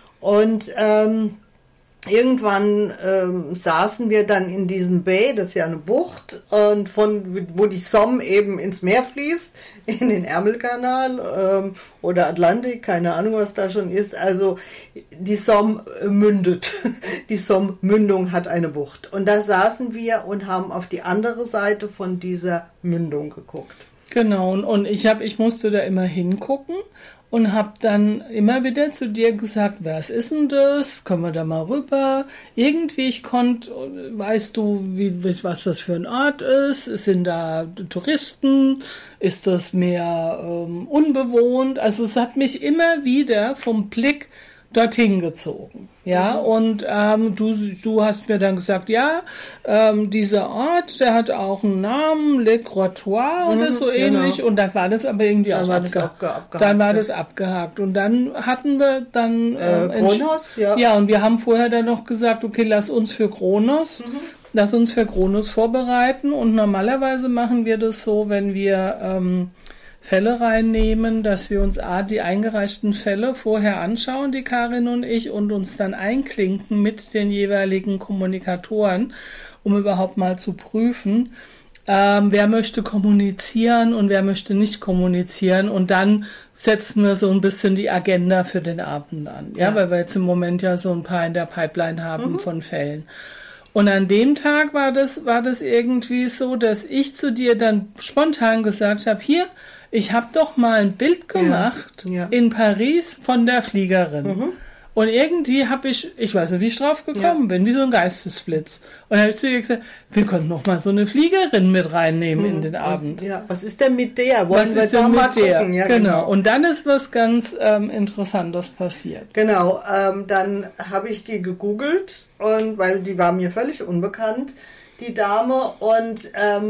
Und ähm, irgendwann ähm, saßen wir dann in diesem Bay, das ist ja eine Bucht, und von wo die Somme eben ins Meer fließt, in den Ärmelkanal ähm, oder Atlantik, keine Ahnung, was da schon ist. Also die Somme mündet. Die Somme-Mündung hat eine Bucht. Und da saßen wir und haben auf die andere Seite von dieser Mündung geguckt. Genau, und, und ich hab, ich musste da immer hingucken. Und habe dann immer wieder zu dir gesagt, was ist denn das? Können wir da mal rüber? Irgendwie, ich konnte, weißt du, wie, was das für ein Ort ist? Sind da Touristen? Ist das mehr ähm, unbewohnt? Also es hat mich immer wieder vom Blick dorthin gezogen. Ja, mhm. und ähm, du, du hast mir dann gesagt, ja, ähm, dieser Ort, der hat auch einen Namen, Le Grottoir mhm, oder so ähnlich, genau. Und dann war das aber irgendwie dann auch, war abge- das abge- abgehakt. Dann war das abgehakt. Und dann hatten wir dann äh, äh, Kronos, ja. Ja, und wir haben vorher dann noch gesagt, okay, lass uns für Kronos, mhm. lass uns für Kronos vorbereiten. Und normalerweise machen wir das so, wenn wir ähm, Fälle reinnehmen, dass wir uns A, die eingereichten Fälle vorher anschauen, die Karin und ich, und uns dann einklinken mit den jeweiligen Kommunikatoren, um überhaupt mal zu prüfen, ähm, wer möchte kommunizieren und wer möchte nicht kommunizieren. Und dann setzen wir so ein bisschen die Agenda für den Abend an, ja, ja. weil wir jetzt im Moment ja so ein paar in der Pipeline haben mhm. von Fällen. Und an dem Tag war das, war das irgendwie so, dass ich zu dir dann spontan gesagt habe, hier, ich habe doch mal ein Bild gemacht ja, ja. in Paris von der Fliegerin. Mhm. Und irgendwie habe ich, ich weiß nicht, wie ich drauf gekommen ja. bin, wie so ein Geistesblitz. Und dann habe ich zu ihr gesagt, wir können noch mal so eine Fliegerin mit reinnehmen mhm. in den Abend. Ja, was ist denn mit der? Wollen was wir ist da denn mal mit der? gucken? Ja, genau. genau. Und dann ist was ganz ähm, Interessantes passiert. Genau, ähm, dann habe ich die gegoogelt, und weil die war mir völlig unbekannt, die Dame, und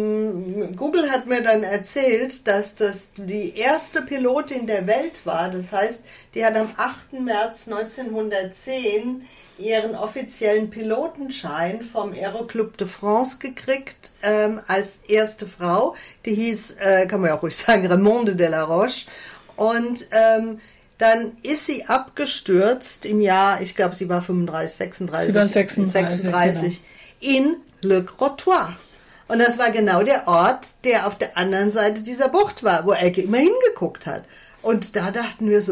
ähm, Google hat mir dann erzählt, dass das die erste Pilotin der Welt war. Das heißt, die hat am achten März neunzehnhundertzehn ihren offiziellen Pilotenschein vom Aeroclub de France gekriegt, ähm, als erste Frau. Die hieß, äh, kann man ja auch ruhig sagen, Raymonde de la Roche. Und ähm, dann ist sie abgestürzt im Jahr, ich glaube, sie war fünfunddreißig, sechsunddreißig, sie war sechsunddreißig, sechsunddreißig genau. in Le Grottoir. Und das war genau der Ort, der auf der anderen Seite dieser Bucht war, wo Elke immer hingeguckt hat. Und da dachten wir so,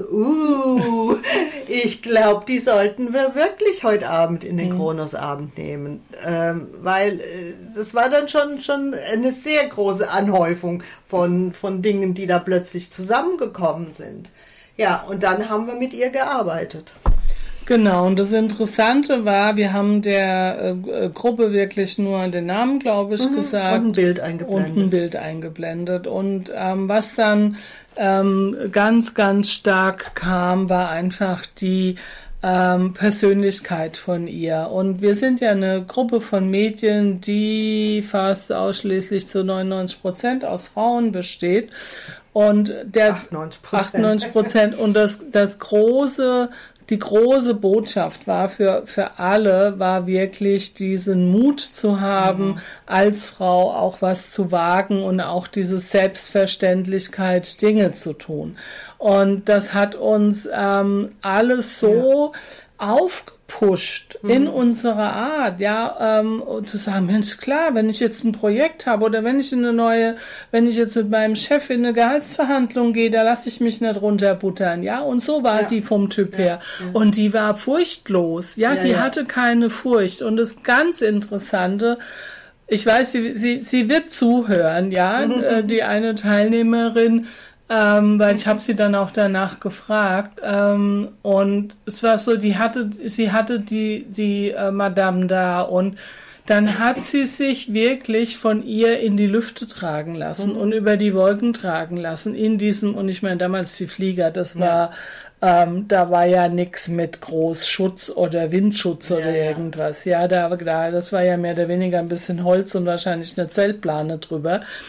uh, ich glaube, die sollten wir wirklich heute Abend in den Kronos-Abend nehmen. Ähm, weil äh, das war dann schon, schon eine sehr große Anhäufung von, von Dingen, die da plötzlich zusammengekommen sind. Ja, und dann haben wir mit ihr gearbeitet. Genau, und das Interessante war, wir haben der äh, Gruppe wirklich nur den Namen, glaube ich, mhm, gesagt. Und ein Bild eingeblendet. Und ein Bild eingeblendet. Und ähm, was dann ähm, ganz, ganz stark kam, war einfach die ähm, Persönlichkeit von ihr. Und wir sind ja eine Gruppe von Mädchen, die fast ausschließlich zu neunundneunzig Prozent aus Frauen besteht. Und der achtundneunzig Prozent. achtundneunzig Prozent. Und das, das große Die große Botschaft war für, für alle, war wirklich diesen Mut zu haben, mhm. als Frau auch was zu wagen und auch diese Selbstverständlichkeit, Dinge zu tun. Und das hat uns ähm, alles so ja. aufgepusht mhm. in unserer Art, ja, ähm, zu sagen, Mensch, klar, wenn ich jetzt ein Projekt habe oder wenn ich in eine neue, wenn ich jetzt mit meinem Chef in eine Gehaltsverhandlung gehe, da lasse ich mich nicht runterbuttern, ja, und so war ja. die vom Typ ja. her. Ja. Und die war furchtlos, ja, ja die ja. hatte keine Furcht. Und das ganz Interessante, ich weiß, sie, sie, sie wird zuhören, ja, mhm. die eine Teilnehmerin, Ähm, weil ich habe sie dann auch danach gefragt, ähm, und es war so, die hatte, sie hatte die, die äh, Madame da, und dann hat sie sich wirklich von ihr in die Lüfte tragen lassen mhm. und über die Wolken tragen lassen in diesem, und ich meine damals die Flieger, das war, ja. ähm, da war ja nix mit Großschutz oder Windschutz ja, oder irgendwas, ja, da, da, das war ja mehr oder weniger ein bisschen Holz und wahrscheinlich eine Zeltplane drüber.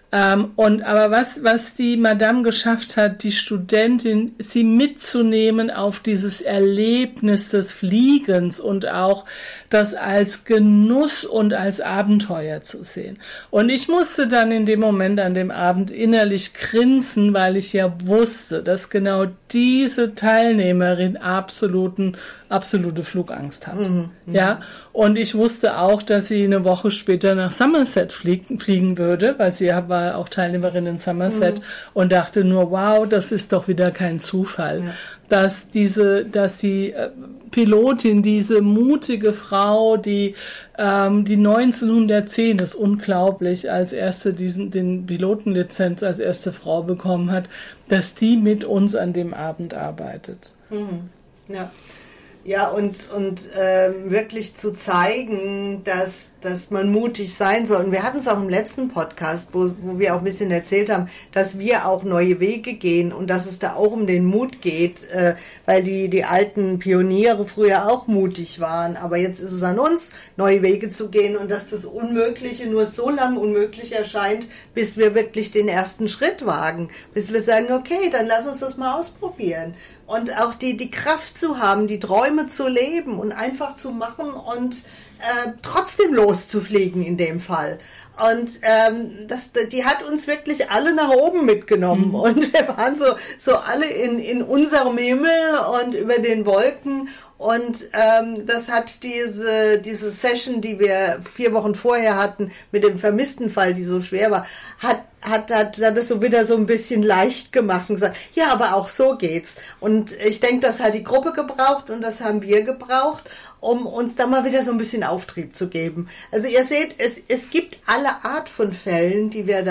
Ähm, und aber was, was die Madame geschafft hat, die Studentin, sie mitzunehmen auf dieses Erlebnis des Fliegens und auch das als Genuss und als Abenteuer zu sehen. Und ich musste dann in dem Moment an dem Abend innerlich grinsen, weil ich ja wusste, dass genau diese Teilnehmerin absoluten absolute Flugangst hat. Mhm, ja, und ich wusste auch, dass sie eine Woche später nach Somerset fliegen, fliegen würde, weil sie war auch Teilnehmerin in Somerset mhm. und dachte nur, wow, das ist doch wieder kein Zufall, ja. dass diese, dass die äh, Pilotin, diese mutige Frau, die ähm, die neunzehnhundertzehn, ist unglaublich, als erste diesen den Pilotenlizenz als erste Frau bekommen hat, dass die mit uns an dem Abend arbeitet. Mhm. Ja. Ja, und, und ähm, wirklich zu zeigen, dass, dass man mutig sein soll. Und wir hatten es auch im letzten Podcast, wo, wo wir auch ein bisschen erzählt haben, dass wir auch neue Wege gehen und dass es da auch um den Mut geht, äh, weil die, die alten Pioniere früher auch mutig waren. Aber jetzt ist es an uns, neue Wege zu gehen und dass das Unmögliche nur so lange unmöglich erscheint, bis wir wirklich den ersten Schritt wagen. Bis wir sagen, okay, dann lass uns das mal ausprobieren. Und auch die, die Kraft zu haben, die Träume zu leben und einfach zu machen und äh, trotzdem loszufliegen in dem Fall. Und ähm, das, die hat uns wirklich alle nach oben mitgenommen. Mhm. Und wir waren so, so alle in, in unserem Himmel und über den Wolken. Und ähm, das hat diese, diese Session, die wir vier Wochen vorher hatten, mit dem Vermisstenfall, die so schwer war, hat Hat, hat, hat es so wieder so ein bisschen leicht gemacht und gesagt, ja, aber auch so geht's. Und ich denke, das hat die Gruppe gebraucht und das haben wir gebraucht, um uns da mal wieder so ein bisschen Auftrieb zu geben. Also ihr seht, es, es gibt alle Art von Fällen, die wir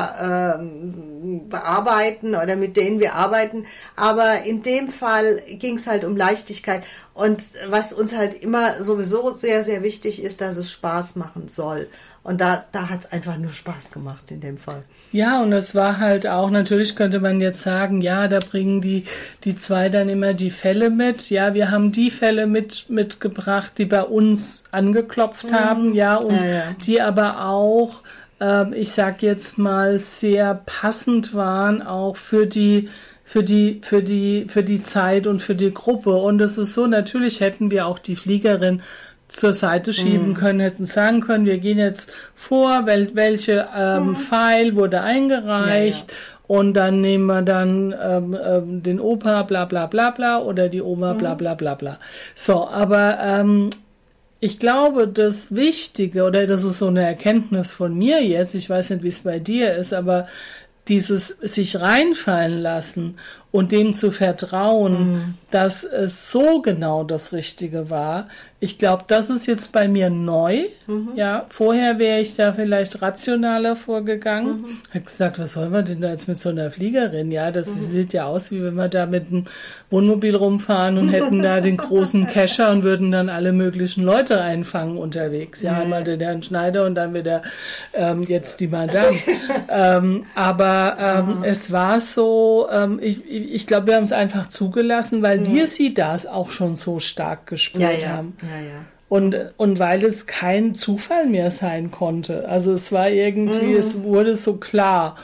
da ähm, bearbeiten oder mit denen wir arbeiten, aber in dem Fall ging es halt um Leichtigkeit. Und was uns halt immer sowieso sehr, sehr wichtig ist, dass es Spaß machen soll. Und da, da hat es einfach nur Spaß gemacht in dem Fall. Ja, und es war halt auch, natürlich könnte man jetzt sagen, ja, da bringen die, die zwei dann immer die Fälle mit. Ja, wir haben die Fälle mit, mitgebracht, die bei uns angeklopft mhm. haben, ja, und ja, ja. die aber auch, äh, ich sag jetzt mal, sehr passend waren, auch für die, für die, für die, für die Zeit und für die Gruppe. Und es ist so, natürlich hätten wir auch die Fliegerin zur Seite schieben können, hätten sagen können, wir gehen jetzt vor, wel, welche ähm, mhm. File wurde eingereicht ja, ja. und dann nehmen wir dann ähm, ähm, den Opa bla bla bla bla oder die Oma mhm. bla bla bla bla. So, aber ähm, ich glaube, das Wichtige, oder das ist so eine Erkenntnis von mir jetzt, ich weiß nicht, wie es bei dir ist, aber dieses sich reinfallen lassen und dem zu vertrauen, mhm. dass es so genau das Richtige war. Ich glaube, das ist jetzt bei mir neu. Mhm. Ja, vorher wäre ich da vielleicht rationaler vorgegangen. Mhm. Ich habe gesagt, was wollen wir denn da jetzt mit so einer Fliegerin? Ja, das mhm. sieht ja aus, wie wenn wir da mit einem Wohnmobil rumfahren und hätten da den großen Kescher und würden dann alle möglichen Leute einfangen unterwegs. Ja, einmal den Herrn Schneider und dann wieder ähm, jetzt die Madame. ähm, aber ähm, mhm. es war so, ähm, ich, ich glaube, wir haben es einfach zugelassen, weil mhm. wir sie da auch schon so stark gespürt ja, ja. haben. Ja, ja. Und, und weil es kein Zufall mehr sein konnte. Also es war irgendwie, mhm. es wurde so klar.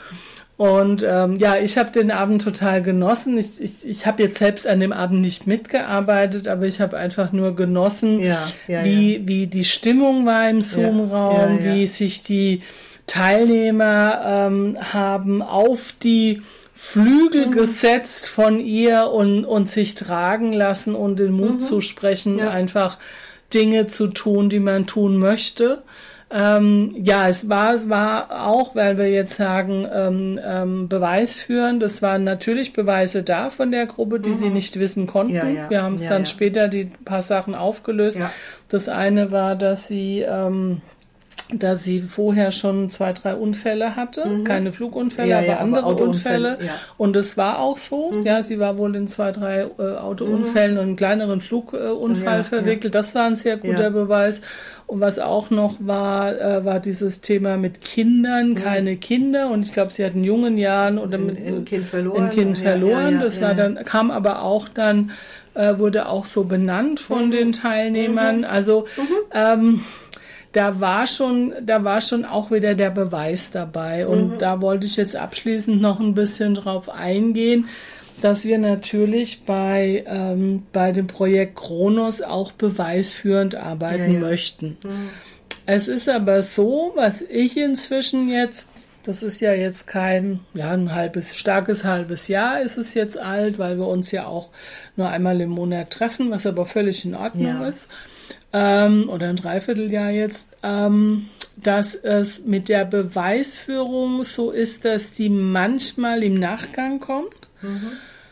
Und ähm, ja, ich habe den Abend total genossen. Ich, ich, ich habe jetzt selbst an dem Abend nicht mitgearbeitet, aber ich habe einfach nur genossen, ja, ja, wie, ja. wie die Stimmung war im Zoom-Raum, ja, ja, ja. wie sich die Teilnehmer ähm, haben auf die Flügel mhm. gesetzt von ihr und, und sich tragen lassen und den Mut mhm. zu sprechen, ja. einfach Dinge zu tun, die man tun möchte. Ähm, ja, es war, es war auch, weil wir jetzt sagen, ähm, ähm, Beweis führen. Das waren natürlich Beweise da von der Gruppe, die mhm. sie nicht wissen konnten. Ja, ja. Wir haben es ja, dann ja. später die paar Sachen aufgelöst. Ja. Das eine war, dass sie... Ähm, dass sie vorher schon zwei, drei Unfälle hatte, mhm. keine Flugunfälle, ja, aber ja, andere aber Unfälle. Ja. Und es war auch so, mhm. ja, sie war wohl in zwei, drei äh, Autounfällen mhm. und einen kleineren Flugunfall ja, verwickelt. Ja. Das war ein sehr guter ja. Beweis. Und was auch noch war, äh, war dieses Thema mit Kindern, mhm. keine Kinder. Und ich glaube, sie hat in jungen Jahren oder mit ein Kind verloren. Ein Kind verloren. Ja, ja, ja, das war ja. dann, kam aber auch dann, äh, wurde auch so benannt von mhm. den Teilnehmern. Mhm. Also, mhm. ähm, da war schon, da war schon auch wieder der Beweis dabei. Und mhm. da wollte ich jetzt abschließend noch ein bisschen drauf eingehen, dass wir natürlich bei, ähm, bei dem Projekt Kronos auch beweisführend arbeiten ja, ja. möchten. Mhm. Es ist aber so, was ich inzwischen jetzt, das ist ja jetzt kein, ja, ein halbes, starkes halbes Jahr ist es jetzt alt, weil wir uns ja auch nur einmal im Monat treffen, was aber völlig in Ordnung ja. ist. Ähm, oder ein Dreivierteljahr jetzt, ähm, dass es mit der Beweisführung so ist, dass die manchmal im Nachgang kommt. Mhm.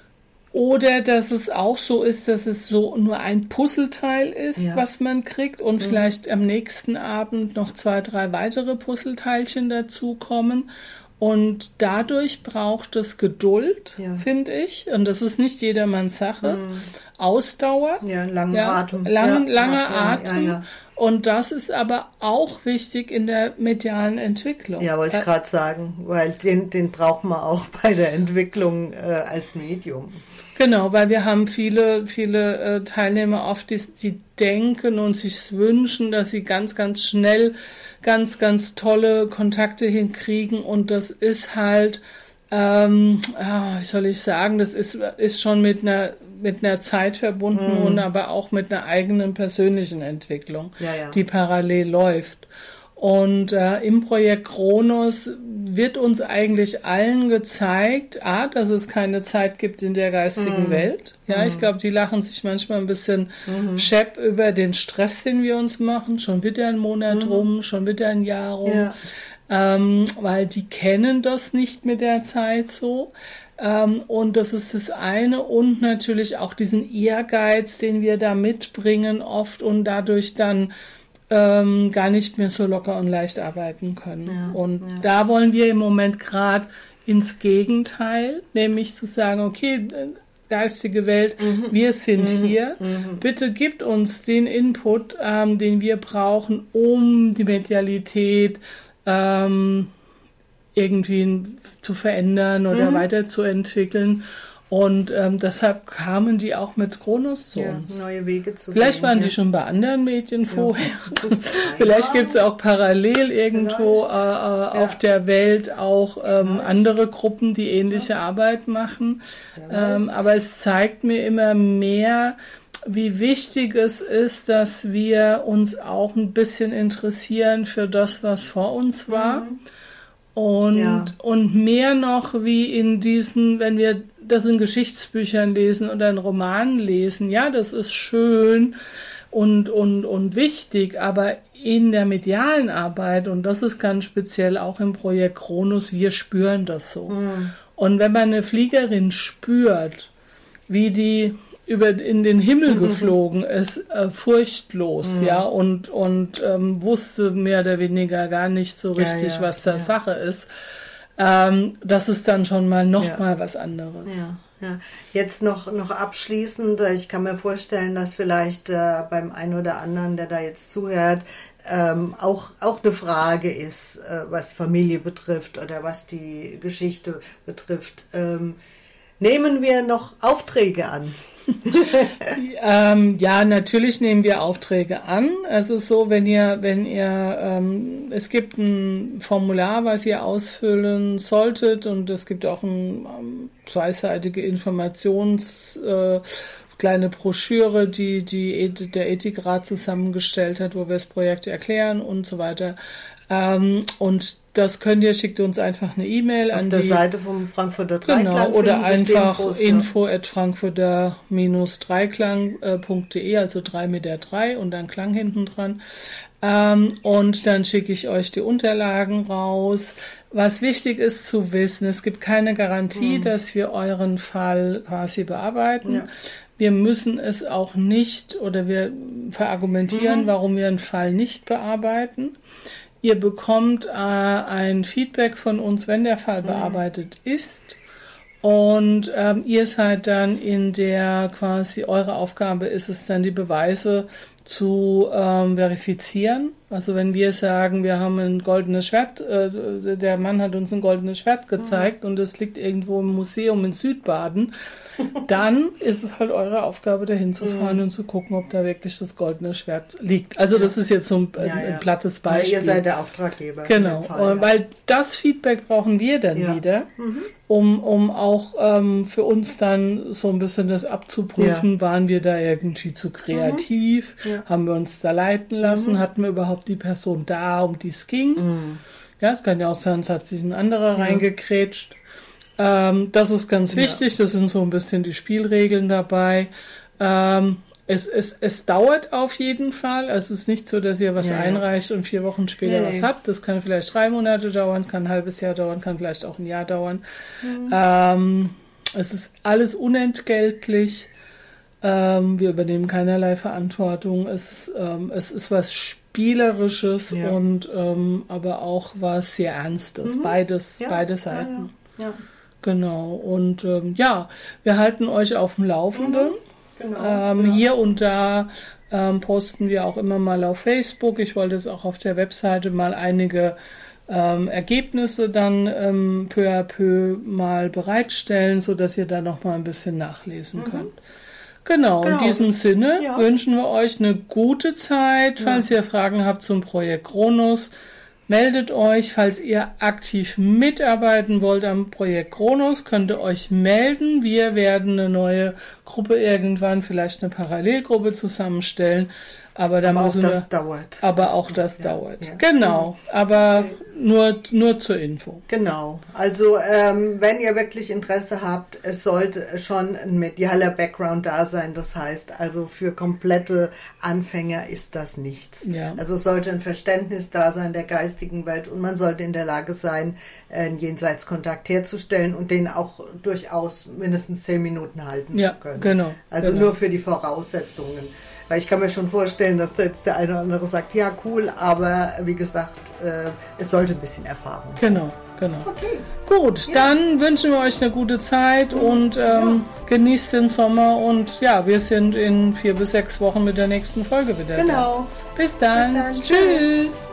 Oder dass es auch so ist, dass es so nur ein Puzzleteil ist, ja. was man kriegt und mhm. vielleicht am nächsten Abend noch zwei, drei weitere Puzzleteilchen dazukommen. Und dadurch braucht es Geduld, ja. finde ich. Und das ist nicht jedermanns Sache. Mhm. Ausdauer. Ja, langer ja, Atem. Lang, ja, langer ja, Atem. Ja, ja. Und das ist aber auch wichtig in der medialen Entwicklung. Ja, wollte ich gerade sagen, weil den, den braucht man auch bei der Entwicklung äh, als Medium. Genau, weil wir haben viele, viele äh, Teilnehmer oft, die, die denken und sich wünschen, dass sie ganz, ganz schnell ganz, ganz tolle Kontakte hinkriegen. Und das ist halt, ähm, ah, wie soll ich sagen, das ist, ist schon mit einer mit einer Zeit verbunden mm. und aber auch mit einer eigenen persönlichen Entwicklung, ja, ja. die parallel läuft. Und äh, im Projekt Kronos wird uns eigentlich allen gezeigt, a, dass es keine Zeit gibt in der geistigen mm. Welt. Ja, mm. ich glaube, die lachen sich manchmal ein bisschen mm. schepp über den Stress, den wir uns machen. Schon wieder ein Monat mm. rum, schon wieder ein Jahr rum. Ja. Ähm, weil die kennen das nicht mit der Zeit so. Ähm, und das ist das eine. Und natürlich auch diesen Ehrgeiz, den wir da mitbringen oft und dadurch dann ähm, gar nicht mehr so locker und leicht arbeiten können. Ja, und ja. da wollen wir im Moment gerade ins Gegenteil, nämlich zu sagen, okay, geistige Welt, mhm. wir sind mhm. hier. Mhm. Bitte gibt uns den Input, ähm, den wir brauchen, um die Medialität ähm, irgendwie zu verändern oder mhm. weiterzuentwickeln. Und ähm, deshalb kamen die auch mit Kronos zu ja, uns. Neue Wege zu Vielleicht gehen, waren ja. die schon bei anderen Medien vorher. Ja. Vielleicht gibt es auch parallel irgendwo äh, ja. auf der Welt auch ähm, andere Gruppen, die ähnliche ja. Arbeit machen. Ähm, aber es zeigt mir immer mehr, wie wichtig es ist, dass wir uns auch ein bisschen interessieren für das, was vor uns war. Mhm. Und, ja. und mehr noch wie in diesen, wenn wir das in Geschichtsbüchern lesen oder in Romanen lesen, ja, das ist schön und, und, und wichtig, aber in der medialen Arbeit, und das ist ganz speziell auch im Projekt Kronos, wir spüren das so. Mhm. Und wenn man eine Fliegerin spürt, wie die über in den Himmel geflogen ist, äh, furchtlos, mhm. ja, und, und ähm, wusste mehr oder weniger gar nicht so richtig, ja, ja, was da ja. Sache ist. Ähm, das ist dann schon mal noch ja. mal was anderes. Ja, ja. Jetzt noch, noch abschließend, ich kann mir vorstellen, dass vielleicht äh, beim einen oder anderen, der da jetzt zuhört, ähm, auch, auch eine Frage ist, äh, was Familie betrifft oder was die Geschichte betrifft. Ähm, nehmen wir noch Aufträge an? ähm, ja, natürlich nehmen wir Aufträge an. Es ist so, wenn ihr, wenn ihr, ähm, es gibt ein Formular, was ihr ausfüllen solltet, und es gibt auch ein ähm, zweiseitige Informations, äh, kleine Broschüre, die, die der Ethikrat zusammengestellt hat, wo wir das Projekt erklären und so weiter. Ähm, und das könnt ihr, schickt uns einfach eine E-Mail an die... Auf der Seite vom Frankfurter Dreiklang. Genau, oder einfach info at frankfurter dreiklang punkt de, also drei mit der drei und dann Klang hinten dran. Ähm, und dann schicke ich euch die Unterlagen raus. Was wichtig ist zu wissen, es gibt keine Garantie, mhm. dass wir euren Fall quasi bearbeiten. Ja. Wir müssen es auch nicht, oder wir verargumentieren, mhm. warum wir einen Fall nicht bearbeiten. Ihr bekommt äh, ein Feedback von uns, wenn der Fall mhm. bearbeitet ist. Und ähm, ihr seid dann in der quasi, eure Aufgabe ist es dann, die Beweise zu ähm, verifizieren. Also wenn wir sagen, wir haben ein goldenes Schwert, äh, der Mann hat uns ein goldenes Schwert gezeigt mhm. und es liegt irgendwo im Museum in Südbaden, dann ist es halt eure Aufgabe, da hinzufahren mhm. und zu gucken, ob da wirklich das goldene Schwert liegt. Also das ist jetzt so ein, ja, ein, ein plattes Beispiel. Ja, ihr seid der Auftraggeber. Genau, Fall, ja. weil das Feedback brauchen wir dann ja. wieder, mhm. um, um auch ähm, für uns dann so ein bisschen das abzuprüfen, ja. waren wir da irgendwie zu kreativ, mhm. ja. haben wir uns da leiten lassen, mhm. hatten wir überhaupt die Person da, um die es ging. Mhm. Ja, es kann ja auch sein, es hat sich ein anderer ja. reingekrätscht. Ähm, das ist ganz wichtig, ja. das sind so ein bisschen die Spielregeln dabei. Ähm, es, es, es dauert auf jeden Fall, also es ist nicht so, dass ihr was ja, einreicht und vier Wochen später ja, was habt. Das kann vielleicht drei Monate dauern, kann ein halbes Jahr dauern, kann vielleicht auch ein Jahr dauern. Mhm. Ähm, es ist alles unentgeltlich. Ähm, wir übernehmen keinerlei Verantwortung. Es, ähm, es ist was Spielerisches ja. und ähm, aber auch was sehr Ernstes. Mhm. Beides, ja. beide Seiten. Ja, ja. Ja. Genau, und ähm, ja, wir halten euch auf dem Laufenden. Mhm, genau, ähm, ja. Hier und da ähm, posten wir auch immer mal auf Facebook. Ich wollte jetzt auch auf der Webseite mal einige ähm, Ergebnisse dann ähm, peu à peu mal bereitstellen, sodass ihr da noch mal ein bisschen nachlesen mhm. könnt. Genau, genau, in diesem Sinne ja. wünschen wir euch eine gute Zeit. Falls ja. ihr Fragen habt zum Projekt Kronos, meldet euch. Falls ihr aktiv mitarbeiten wollt am Projekt Kronos, könnt ihr euch melden. Wir werden eine neue Gruppe irgendwann, vielleicht eine Parallelgruppe zusammenstellen. Aber da aber müssen auch das wir, dauert. Aber das auch das ja, dauert. Ja. Genau, aber okay. nur, nur zur Info. Genau. Also ähm, wenn ihr wirklich Interesse habt, es sollte schon ein medialer Background da sein. Das heißt, also für komplette Anfänger ist das nichts. Ja. Also es sollte ein Verständnis da sein der geistigen Welt und man sollte in der Lage sein, einen Jenseitskontakt herzustellen und den auch durchaus mindestens zehn Minuten halten ja, zu können. Genau. Also genau. nur für die Voraussetzungen. Weil ich kann mir schon vorstellen, dass da jetzt der eine oder andere sagt, ja cool, aber wie gesagt, äh, es sollte ein bisschen Erfahrung Genau, sein. genau. Okay. Gut, ja. Dann wünschen wir euch eine gute Zeit mhm. und ähm, ja. genießt den Sommer und ja, wir sind in vier bis sechs Wochen mit der nächsten Folge wieder genau. da. Bis dann. Bis dann. Tschüss.